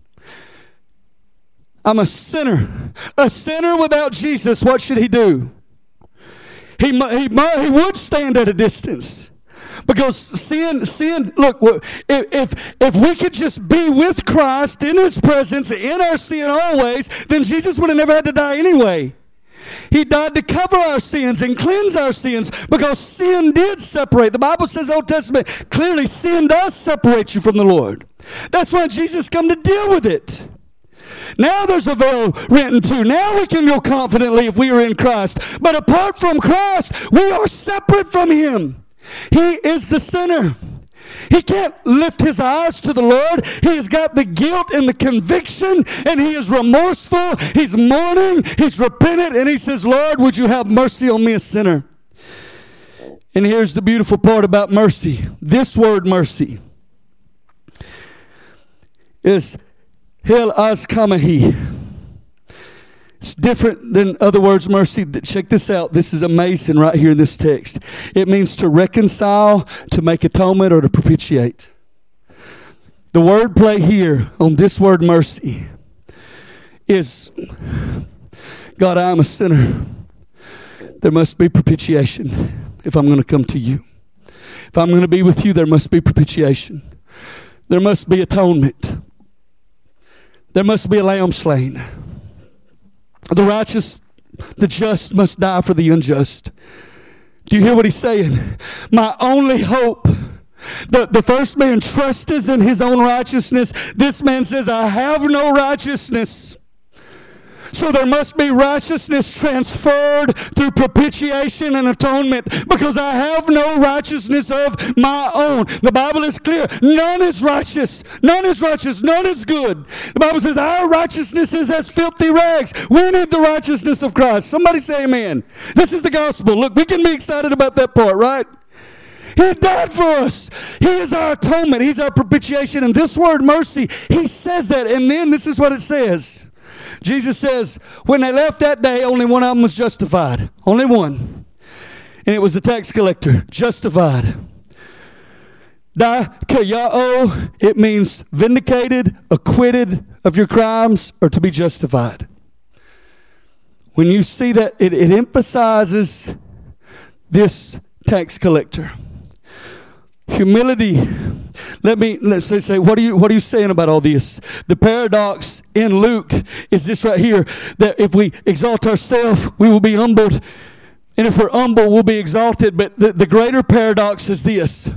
I'm a sinner. A sinner without Jesus, what should he do? He, he, he would stand at a distance. Because sin, sin, look, if, if we could just be with Christ in his presence, in our sin always, then Jesus would have never had to die anyway. He died to cover our sins and cleanse our sins because sin did separate. The Bible says, Old Testament, clearly sin does separate you from the Lord. That's why Jesus come to deal with it. Now there's a veil rent in two. Now we can go confidently if we are in Christ. But apart from Christ, we are separate from him. He is the sinner. He can't lift his eyes to the Lord. He has got the guilt and the conviction, and he is remorseful. He's mourning. He's repentant, and he says, Lord, would you have mercy on me, a sinner? And here's the beautiful part about mercy. This word mercy is Hil Azkamahi. It's different than other words, mercy. Check this out. This is amazing right here in this text. It means to reconcile, to make atonement, or to propitiate. The word play here on this word mercy is, God, I am a sinner. There must be propitiation if I'm going to come to you. If I'm going to be with you, there must be propitiation. There must be atonement. There must be a lamb slain. The righteous, the just must die for the unjust. Do you hear what he's saying? My only hope. The, the first man trusted in his own righteousness. This man says, I have no righteousness. So there must be righteousness transferred through propitiation and atonement because I have no righteousness of my own. The Bible is clear. None is righteous. None is righteous. None is good. The Bible says our righteousness is as filthy rags. We need the righteousness of Christ. Somebody say amen. This is the gospel. Look, we can be excited about that part, right? He died for us. He is our atonement. He's our propitiation. And this word mercy, he says that. And then this is what it says. Jesus says, when they left that day, only one of them was justified. Only one. And it was the tax collector. Justified. Dikaiao, it means vindicated, acquitted of your crimes, or to be justified. When you see that, it, it emphasizes this tax collector. Humility. Let me let's say, say what are you what are you saying about all this? The paradox in Luke is this right here, that if we exalt ourselves, we will be humbled, and if we're humble, we'll be exalted. But the, the greater paradox is this: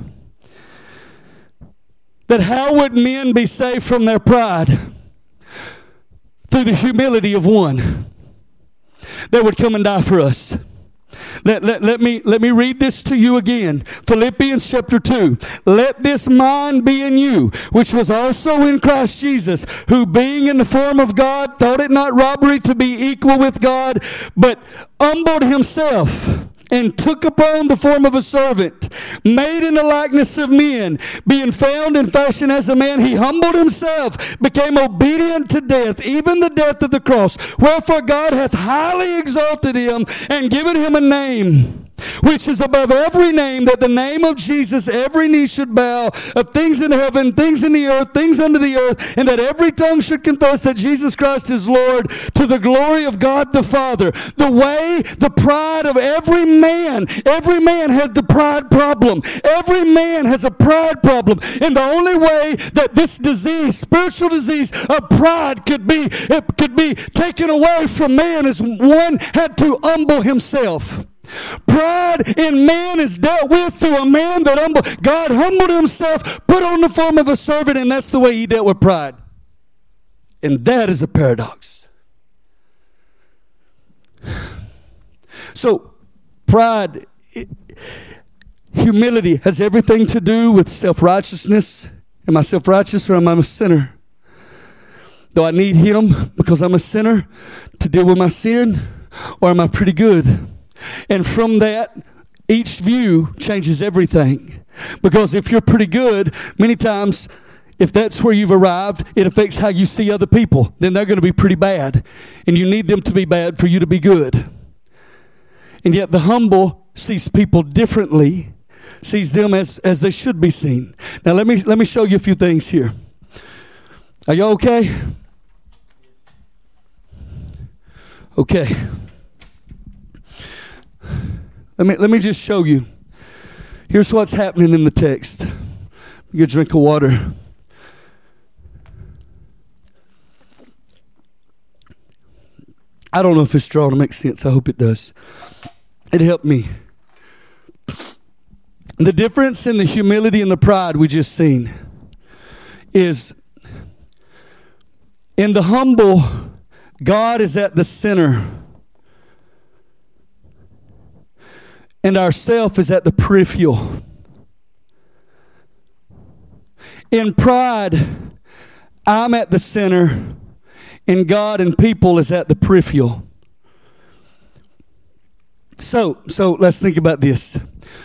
that how would men be saved from their pride? Through the humility of one that would come and die for us. Let, let, let me let me read this to you again. Philippians chapter two. Let this mind be in you, which was also in Christ Jesus, who being in the form of God, thought it not robbery to be equal with God, but humbled himself, and took upon the form of a servant, made in the likeness of men. Being found in fashion as a man, he humbled himself, became obedient to death, even the death of the cross. Wherefore God hath highly exalted him, and given him a name which is above every name, that the name of Jesus every knee should bow, of things in heaven, things in the earth, things under the earth, and that every tongue should confess that Jesus Christ is Lord, to the glory of God the Father. The way, the pride of every man, every man has the pride problem. Every man has a pride problem. And the only way that this disease, spiritual disease of pride could be, it could be taken away from man is one had to humble himself. Pride in man is dealt with through a man that humble. God humbled himself, put on the form of a servant, and that's the way he dealt with pride. And that is a paradox. So, pride, it, humility has everything to do with self-righteousness. Am I self-righteous or am I a sinner? Do I need him because I'm a sinner to deal with my sin, or am I pretty good? And from that, each view changes everything. Because if you're pretty good, many times, if that's where you've arrived, it affects how you see other people. Then they're going to be pretty bad. And you need them to be bad for you to be good. And yet the humble sees people differently, sees them as, as they should be seen. Now let me let me show you a few things here. Are you okay? Okay. Let me let me just show you. Here's what's happening in the text. Get a drink of water. I don't know if it's drawing to make sense. I hope it does. It helped me. The difference in the humility and the pride we just seen is in the humble, God is at the center. And our self is at the peripheral. In pride, I'm at the center, and God and people is at the peripheral. So, so let's think about this.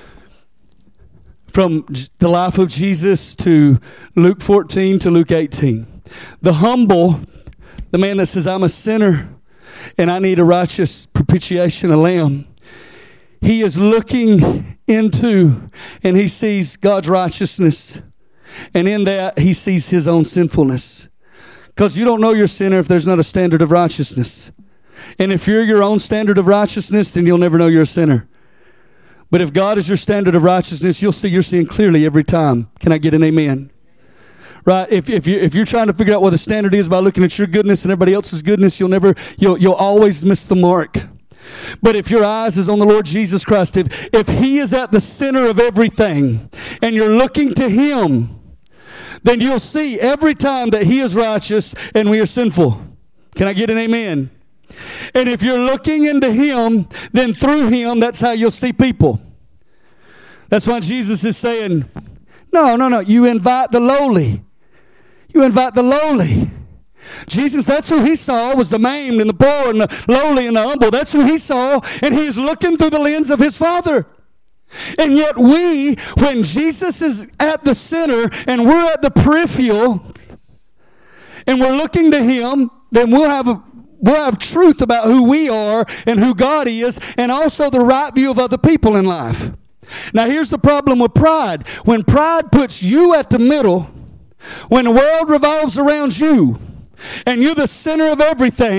From the life of Jesus to Luke fourteen to Luke eighteen. The humble, the man that says, I'm a sinner, and I need a righteous propitiation, a lamb. He is looking into, and he sees God's righteousness. And in that, he sees his own sinfulness. Because you don't know you're a sinner if there's not a standard of righteousness. And if you're your own standard of righteousness, then you'll never know you're a sinner. But if God is your standard of righteousness, you'll see you're seeing clearly every time. Can I get an amen? Right? If if you if you're trying to figure out what the standard is by looking at your goodness and everybody else's goodness, you'll never you'll you'll always miss the mark. But if your eyes is on the Lord Jesus Christ, if, if he is at the center of everything and you're looking to him, then you'll see every time that he is righteous and we are sinful. Can I get an amen? And if you're looking into him, then through him, that's how you'll see people. That's why Jesus is saying, no, no, no, you invite the lowly. You invite the lowly. Jesus, that's who he saw, was the maimed and the poor and the lowly and the humble. That's who he saw, and he's looking through the lens of his Father. And yet we, when Jesus is at the center and we're at the peripheral and we're looking to him, then we'll have a, we'll have truth about who we are and who God is, and also the right view of other people in life. Now here's the problem with pride. When pride puts you at the middle, when the world revolves around you, and you're the center of everything,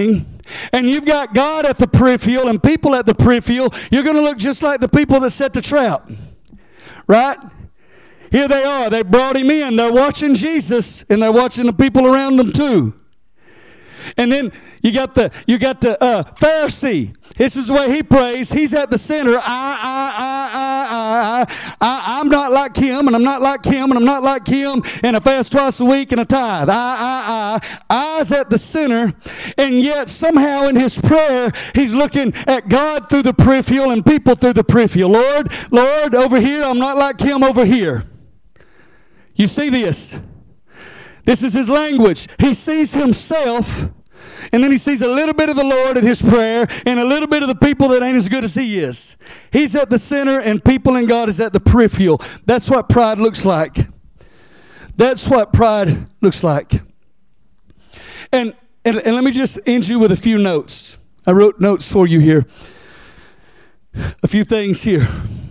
and you've got God at the peripheral and people at the peripheral, you're going to look just like the people that set the trap. Right? Here they are. They brought him in. They're watching Jesus, and they're watching the people around them too. And then you got the you got the uh, Pharisee. This is the way he prays. He's at the center. I, I, I, I, I, I, I'm not like him, and I'm not like him, and I'm not like him, and I fast twice a week and a tithe. I, I, I. I's at the center, and yet somehow in his prayer, he's looking at God through the peripheral and people through the peripheral. Lord, Lord, over here, I'm not like him over here. You see this? This is his language. He sees himself, and then he sees a little bit of the Lord in his prayer and a little bit of the people that ain't as good as he is. He's at the center, and people and God is at the peripheral. That's what pride looks like. That's what pride looks like. And, and, and let me just end you with a few notes. I wrote notes for you here. A few things here.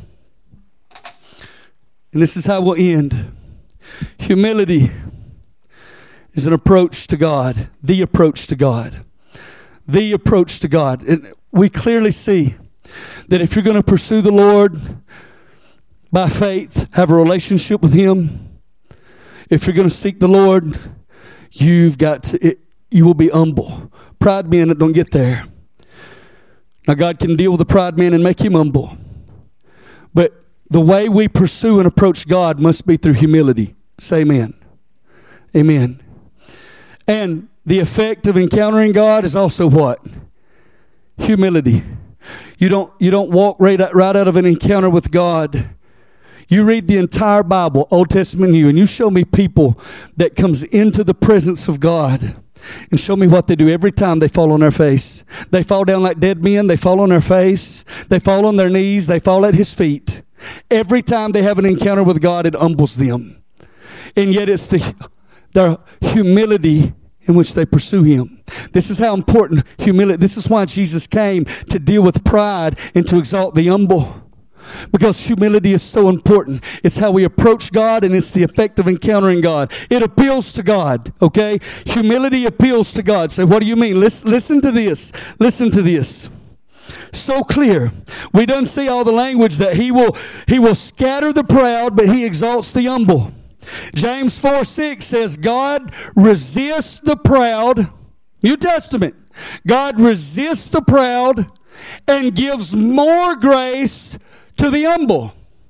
And this is how we'll end. Humility is an approach to God, the approach to God, the approach to God. And we clearly see that if you're going to pursue the Lord by faith, have a relationship with him, if you're going to seek the Lord, you've got to, it, you will be humble. Pride men that don't get there. Now God can deal with the pride man and make him humble. But the way we pursue and approach God must be through humility. Say amen. Amen. And the effect of encountering God is also what? Humility. You don't you don't walk right out, right out of an encounter with God. You read the entire Bible, Old Testament, New, and you show me people that comes into the presence of God and show me what they do every time they fall on their face. They fall down like dead men. They fall on their face. They fall on their knees. They fall at his feet. Every time they have an encounter with God, it humbles them. And yet it's the their humility in which they pursue him. This is how important humility. This is why Jesus came, to deal with pride and to exalt the humble. Because humility is so important. It's how we approach God, and it's the effect of encountering God. It appeals to God, okay? Humility appeals to God. So what do you mean? Listen, listen to this. Listen to this. So clear. We don't see all the language that he will, he will scatter the proud, but he exalts the humble. James four six says, God resists the proud. New Testament. God resists the proud and gives more grace to the humble.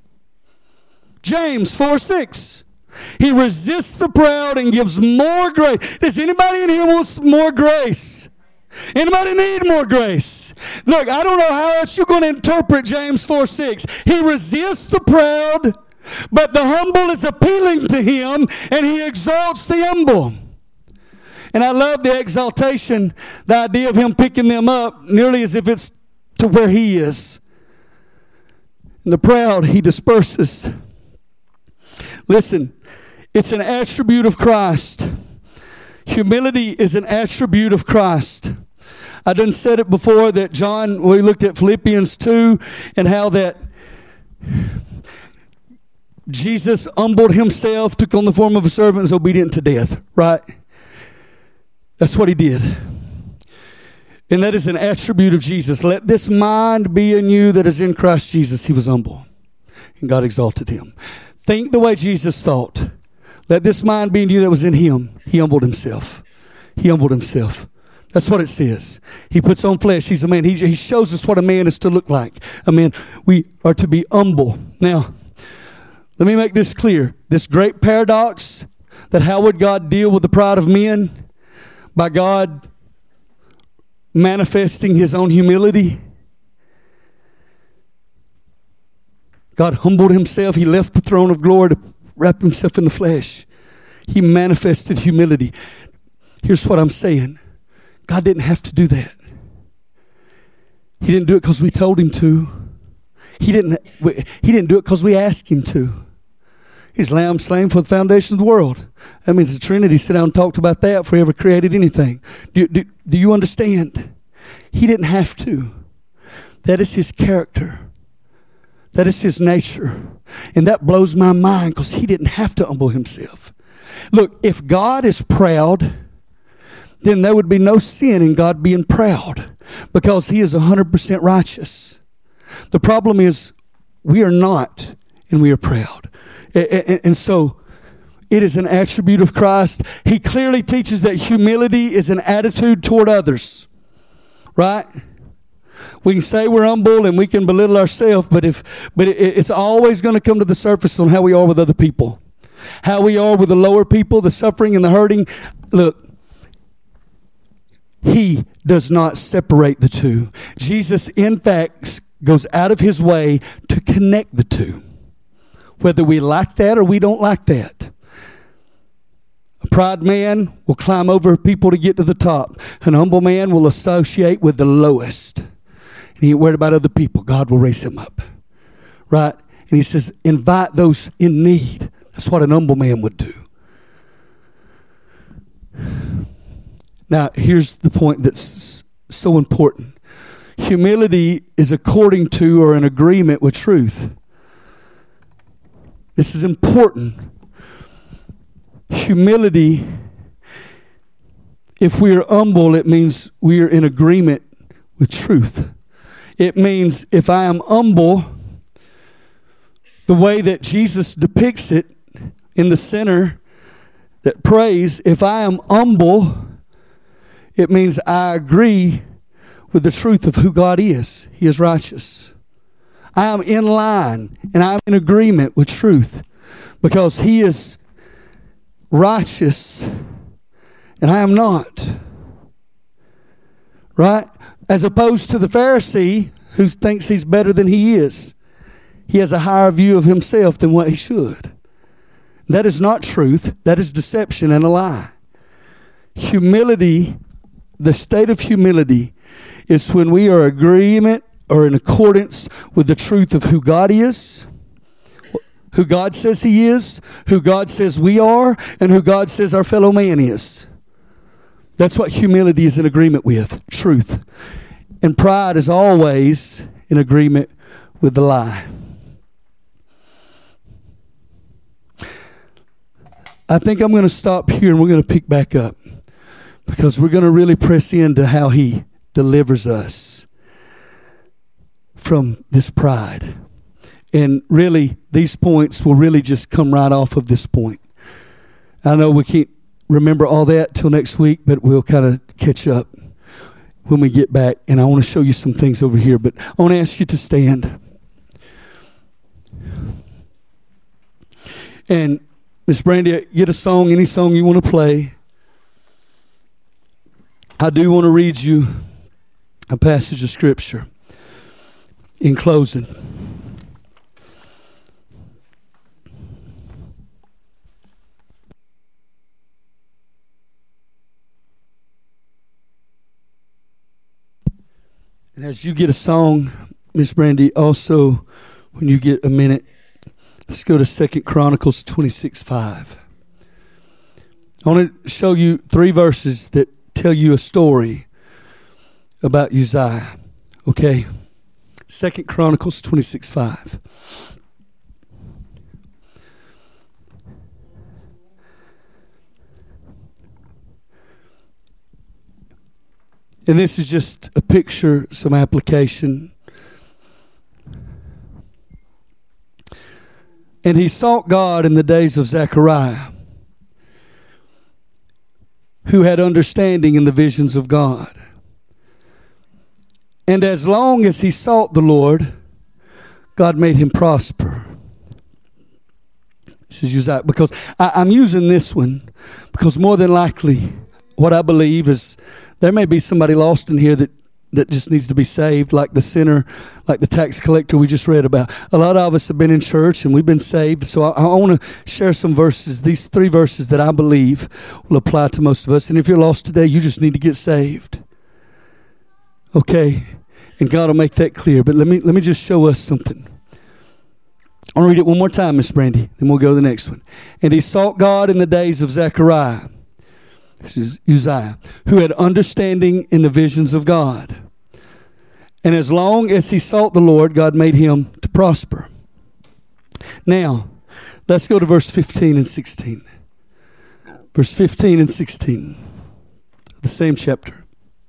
James four six. He resists the proud and gives more grace. Does anybody in here want more grace? Anybody need more grace? Look, I don't know how else you're going to interpret James four six. He resists the proud, but the humble is appealing to him, and he exalts the humble. And I love the exaltation, the idea of him picking them up nearly as if it's to where he is. And the proud, he disperses. Listen, it's an attribute of Christ. Humility is an attribute of Christ. I done said it before that John, we looked at Philippians two and how that Jesus humbled himself, took on the form of a servant, and was obedient to death, right? That's what he did. And that is an attribute of Jesus. Let this mind be in you that is in Christ Jesus. He was humble, and God exalted him. Think the way Jesus thought. Let this mind be in you that was in him. He humbled himself. He humbled himself. That's what it says. He puts on flesh. He's a man. He, he shows us what a man is to look like. A man, we are to be humble. Now, let me make this clear. This great paradox that how would God deal with the pride of men? By God manifesting his own humility. God humbled himself. He left the throne of glory to wrap himself in the flesh. He manifested humility. Here's what I'm saying. God didn't have to do that. He didn't do it because we told him to. He didn't, he didn't do it because we asked him to. He's lamb slain for the foundation of the world. That means the Trinity sat down and talked about that before he ever created anything. Do, do, do you understand? He didn't have to. That is his character. That is his nature. And that blows my mind because he didn't have to humble himself. Look, if God is proud, then there would be no sin in God being proud, because he is one hundred percent righteous. The problem is we are not, and we are proud. And so it is an attribute of Christ. He clearly teaches that humility is an attitude toward others. Right? We can say we're humble and we can belittle ourselves, but if but it, it's always going to come to the surface on how we are with other people. How we are with the lower people, the suffering and the hurting. Look, he does not separate the two. Jesus, in fact, goes out of his way to connect the two. Whether we like that or we don't like that. A proud man will climb over people to get to the top. An humble man will associate with the lowest. And he ain't worried about other people. God will raise him up. Right? And he says, invite those in need. That's what an humble man would do. Now, here's the point that's so important. Humility is according to or in agreement with truth. This is important. Humility, if we are humble, it means we are in agreement with truth. It means if I am humble, the way that Jesus depicts it in the sinner that prays, if I am humble, it means I agree with the truth of who God is. He is righteous. I am in line and I'm in agreement with truth because he is righteous and I am not. Right? As opposed to the Pharisee who thinks he's better than he is. He has a higher view of himself than what he should. That is not truth. That is deception and a lie. Humility, the state of humility, is when we are in agreement or in accordance with the truth of who God is, who God says he is, who God says we are, and who God says our fellow man is. That's what humility is in agreement with, truth. And pride is always in agreement with the lie. I think I'm going to stop here and we're going to pick back up because we're going to really press into how he delivers us from this pride. And really, these points will really just come right off of this point. I know we can't remember all that till next week, but we'll kind of catch up when we get back. And I want to show you some things over here, but I want to ask you to stand. And Miss Brandy, get a song, any song you want to play. I do want to read you a passage of Scripture in closing. And as you get a song, Miss Brandy, also when you get a minute, let's go to Second Chronicles twenty-six five. I want to show you three verses that tell you a story about Uzziah. Okay? Second Chronicles twenty-six five. And this is just a picture, some application. And he sought God in the days of Zechariah, who had understanding in the visions of God. And as long as he sought the Lord, God made him prosper. This is Uzziah, because I, I'm using this one because more than likely what I believe is there may be somebody lost in here that that just needs to be saved, like the sinner, like the tax collector we just read about. A lot of us have been in church and we've been saved. So I, I want to share some verses, these three verses that I believe will apply to most of us. And if you're lost today, you just need to get saved. Okay? And God will make that clear. But let me let me just show us something. I'll read it one more time, Miss Brandy, then we'll go to the next one. And he sought God in the days of Zechariah. This is Uzziah, who had understanding in the visions of God. And as long as he sought the Lord, God made him to prosper. Now, let's go to verse fifteen and sixteen. Verse fifteen and sixteen. the same chapter.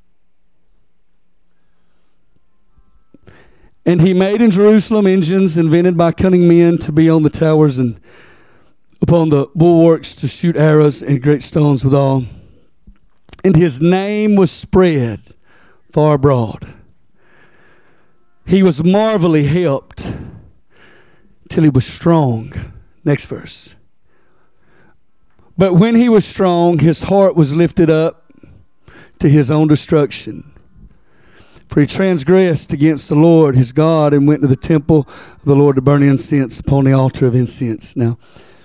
And he made in Jerusalem engines invented by cunning men to be on the towers and upon the bulwarks to shoot arrows and great stones withal. And his name was spread far abroad. He was marvelly helped till he was strong. Next verse. But when he was strong, his heart was lifted up to his own destruction. For he transgressed against the Lord his God and went to the temple of the Lord to burn incense upon the altar of incense. Now,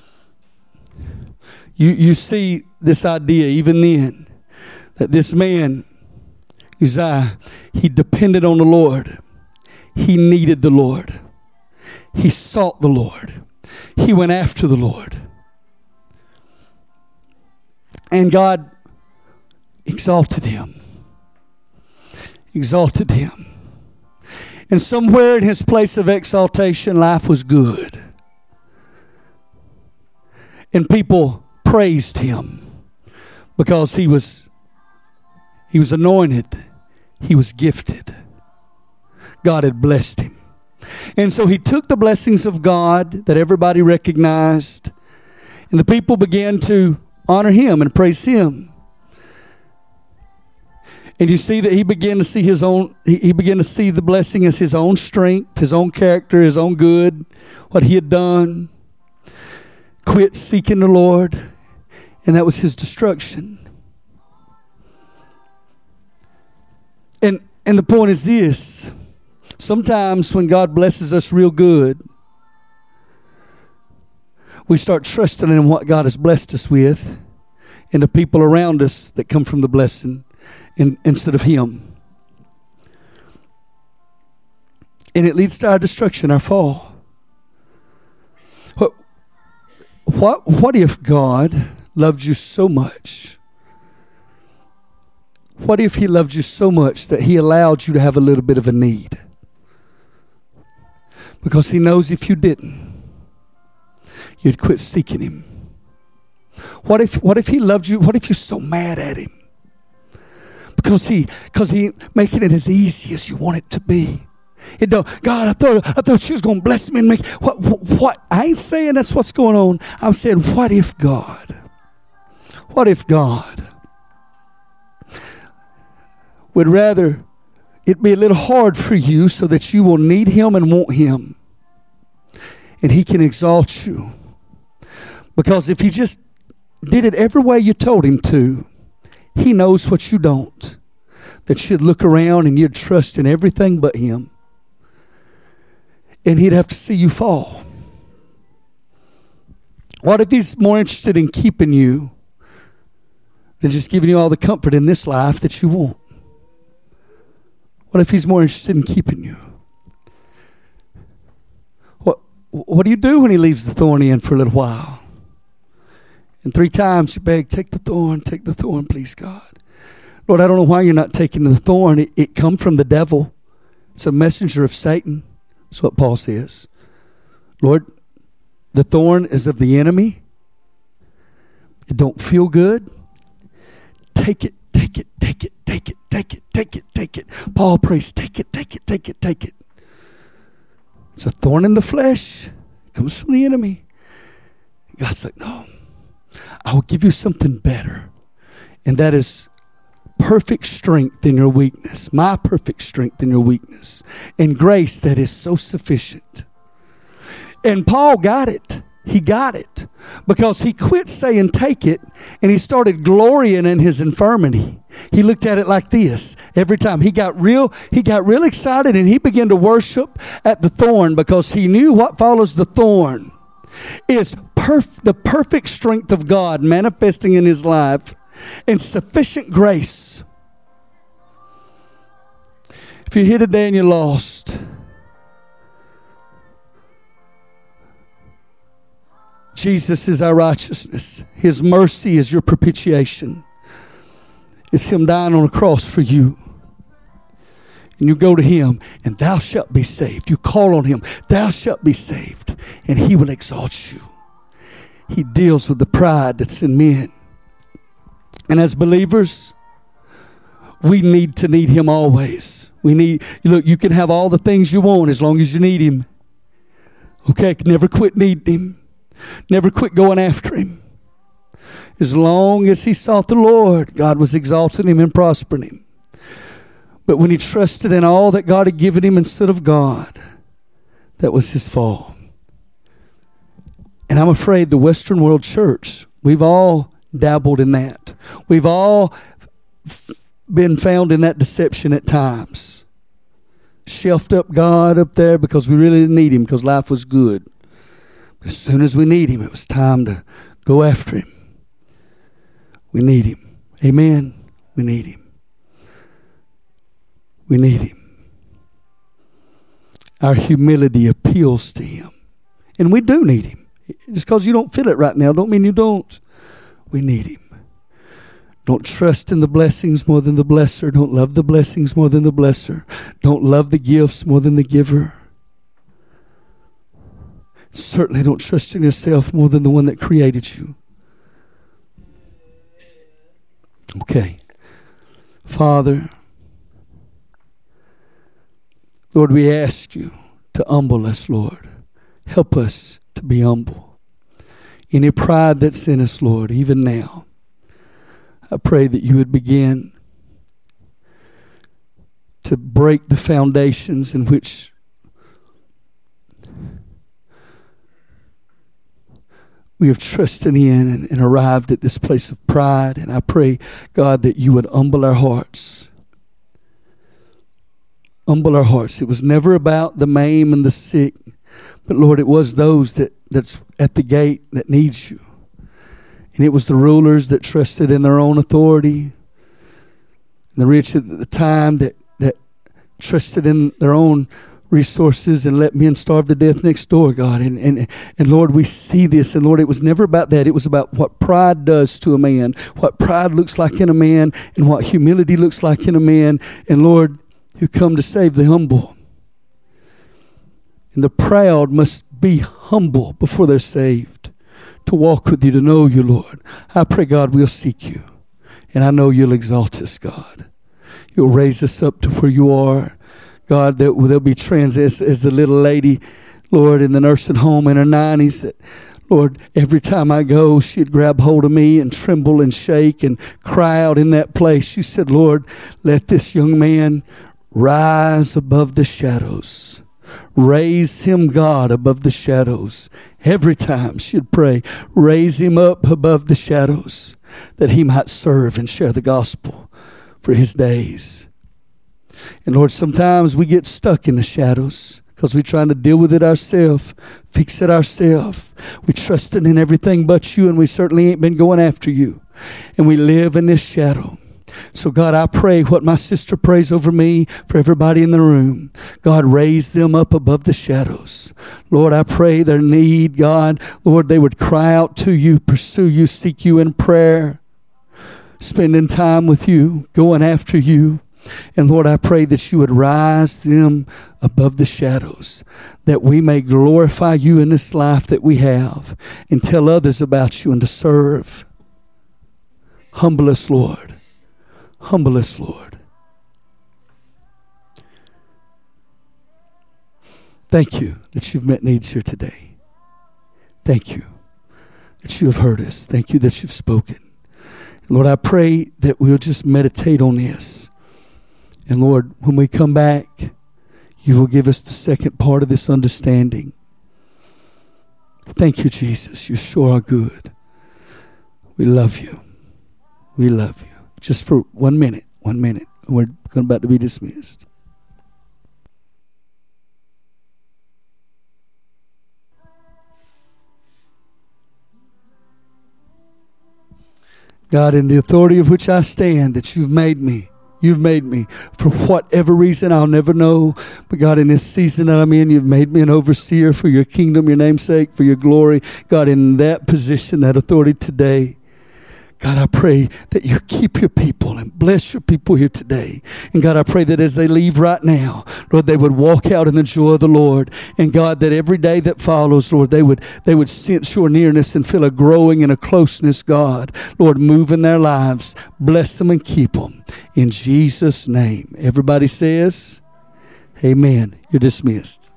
you, you see this idea even then, that this man, Uzziah, he depended on the Lord. He needed the Lord. He sought the Lord. He went after the Lord. And God exalted him. Exalted him. And somewhere in his place of exaltation, life was good. And people praised him because he was he was anointed. He was gifted. God had blessed him. And so he took the blessings of God that everybody recognized, and the people began to honor him and praise him. And you see that he began to see his own, he, he began to see the blessing as his own strength, his own character, his own good, what he had done. Quit seeking the Lord, and that was his destruction. And and the point is this. Sometimes when God blesses us real good, we start trusting in what God has blessed us with and the people around us that come from the blessing in, instead of him. And it leads to our destruction, our fall. What, what, what if God loved you so much? What if he loved you so much that he allowed you to have a little bit of a need? Because he knows if you didn't, you'd quit seeking him. What if what if he loved you? What if you're so mad at him? Because he because he making it as easy as you want it to be. It don't, God, I thought I thought she was gonna bless me and make what, what what I ain't saying that's what's going on. I'm saying, what if God? What if God would rather it be a little hard for you so that you will need him and want him, and he can exalt you? Because if he just did it every way you told him to, he knows what you don't, that you'd look around and you'd trust in everything but him, and he'd have to see you fall. What if he's more interested in keeping you than just giving you all the comfort in this life that you want? What if he's more interested in keeping you? What What do you do when he leaves the thorn in for a little while? And three times you beg, take the thorn, take the thorn, please, God. Lord, I don't know why you're not taking the thorn. It, it come from the devil. It's a messenger of Satan. That's what Paul says. Lord, the thorn is of the enemy. It don't feel good. Take it, take it, take it, take it, take it, take it, take it. Paul prays, take it, take it, take it, take it. It's a thorn in the flesh. It comes from the enemy. God's like, no, I will give you something better. And that is perfect strength in your weakness. My perfect strength in your weakness. And grace that is so sufficient. And Paul got it. He got it. Because he quit saying take it, and he started glorying in his infirmity. He looked at it like this every time. He got real, he got real excited, and he began to worship at the thorn, because he knew what follows the thorn is perf- the perfect strength of God manifesting in his life and sufficient grace. If you're here today and you're lost, Jesus is our righteousness. His mercy is your propitiation. It's him dying on a cross for you. And you go to him, and thou shalt be saved. You call on him, thou shalt be saved. And he will exalt you. He deals with the pride that's in men. And as believers, we need to need him always. We need, look, you can have all the things you want as long as you need him. Okay, never quit needing him. Never quit going after him. As long as he sought the Lord, God was exalting him and prospering him. But when he trusted in all that God had given him instead of God, that was his fall. And I'm afraid the Western world church, we've all dabbled in that. We've all f- been found in that deception at times. Shelved up God up there because we really didn't need him because life was good. But as soon as we need him, it was time to go after him. We need him. Amen. We need him. We need him. Our humility appeals to him. And we do need him. Just because you don't feel it right now don't mean you don't. We need him. Don't trust in the blessings more than the blesser. Don't love the blessings more than the blesser. Don't love the gifts more than the giver. Certainly don't trust in yourself more than the one that created you. Okay. Father, Lord, we ask you to humble us, Lord. Help us to be humble. Any pride that's in us, Lord, even now, I pray that you would begin to break the foundations in which we have trusted in and, and arrived at this place of pride. And I pray, God, that you would humble our hearts. Humble our hearts. It was never about the maimed and the sick, but Lord, it was those that, that's at the gate that needs you. And it was the rulers that trusted in their own authority. And the rich at the time that, that trusted in their own resources and let men starve to death next door, God. And, and, and Lord, we see this. And Lord, it was never about that. It was about what pride does to a man, what pride looks like in a man, and what humility looks like in a man. And Lord, you come to save the humble. And the proud must be humble before they're saved, to walk with you, to know you, Lord. I pray, God, we'll seek you. And I know you'll exalt us, God. You'll raise us up to where you are. God, that there'll be trans as, as the little lady, Lord, in the nursing home in her nineties, that, Lord, every time I go, she'd grab hold of me and tremble and shake and cry out in that place. She said, Lord, let this young man rise above the shadows. Raise him, God, above the shadows. Every time she'd pray, raise him up above the shadows, that he might serve and share the gospel for his days. And Lord, sometimes we get stuck in the shadows because we're trying to deal with it ourselves, fix it ourselves. We trusted in everything but you, and we certainly ain't been going after you. And we live in this shadow. So God, I pray what my sister prays over me, for everybody in the room. God, raise them up above the shadows. Lord, I pray their need, God, Lord, they would cry out to you, pursue you, seek you in prayer, spending time with you, going after you. And Lord, I pray that you would rise them above the shadows, that we may glorify you in this life that we have and tell others about you and to serve. Humble us, Lord. Humble us, Lord. Thank you that you've met needs here today. Thank you that you have heard us. Thank you that you've spoken. Lord, I pray that we'll just meditate on this. And Lord, when we come back, you will give us the second part of this understanding. Thank you, Jesus. You sure are good. We love you. We love you. Just for one minute, one minute. We're about to be dismissed. God, in the authority of which I stand, that you've made me. You've made me for whatever reason I'll never know. But God, in this season that I'm in, you've made me an overseer for your kingdom, your name's sake, for your glory. God, in that position, that authority today, God, I pray that you keep your people and bless your people here today. And God, I pray that as they leave right now, Lord, they would walk out in the joy of the Lord. And God, that every day that follows, Lord, they would they would sense your nearness and feel a growing and a closeness, God. Lord, move in their lives. Bless them and keep them. In Jesus' name. Everybody says, amen. You're dismissed.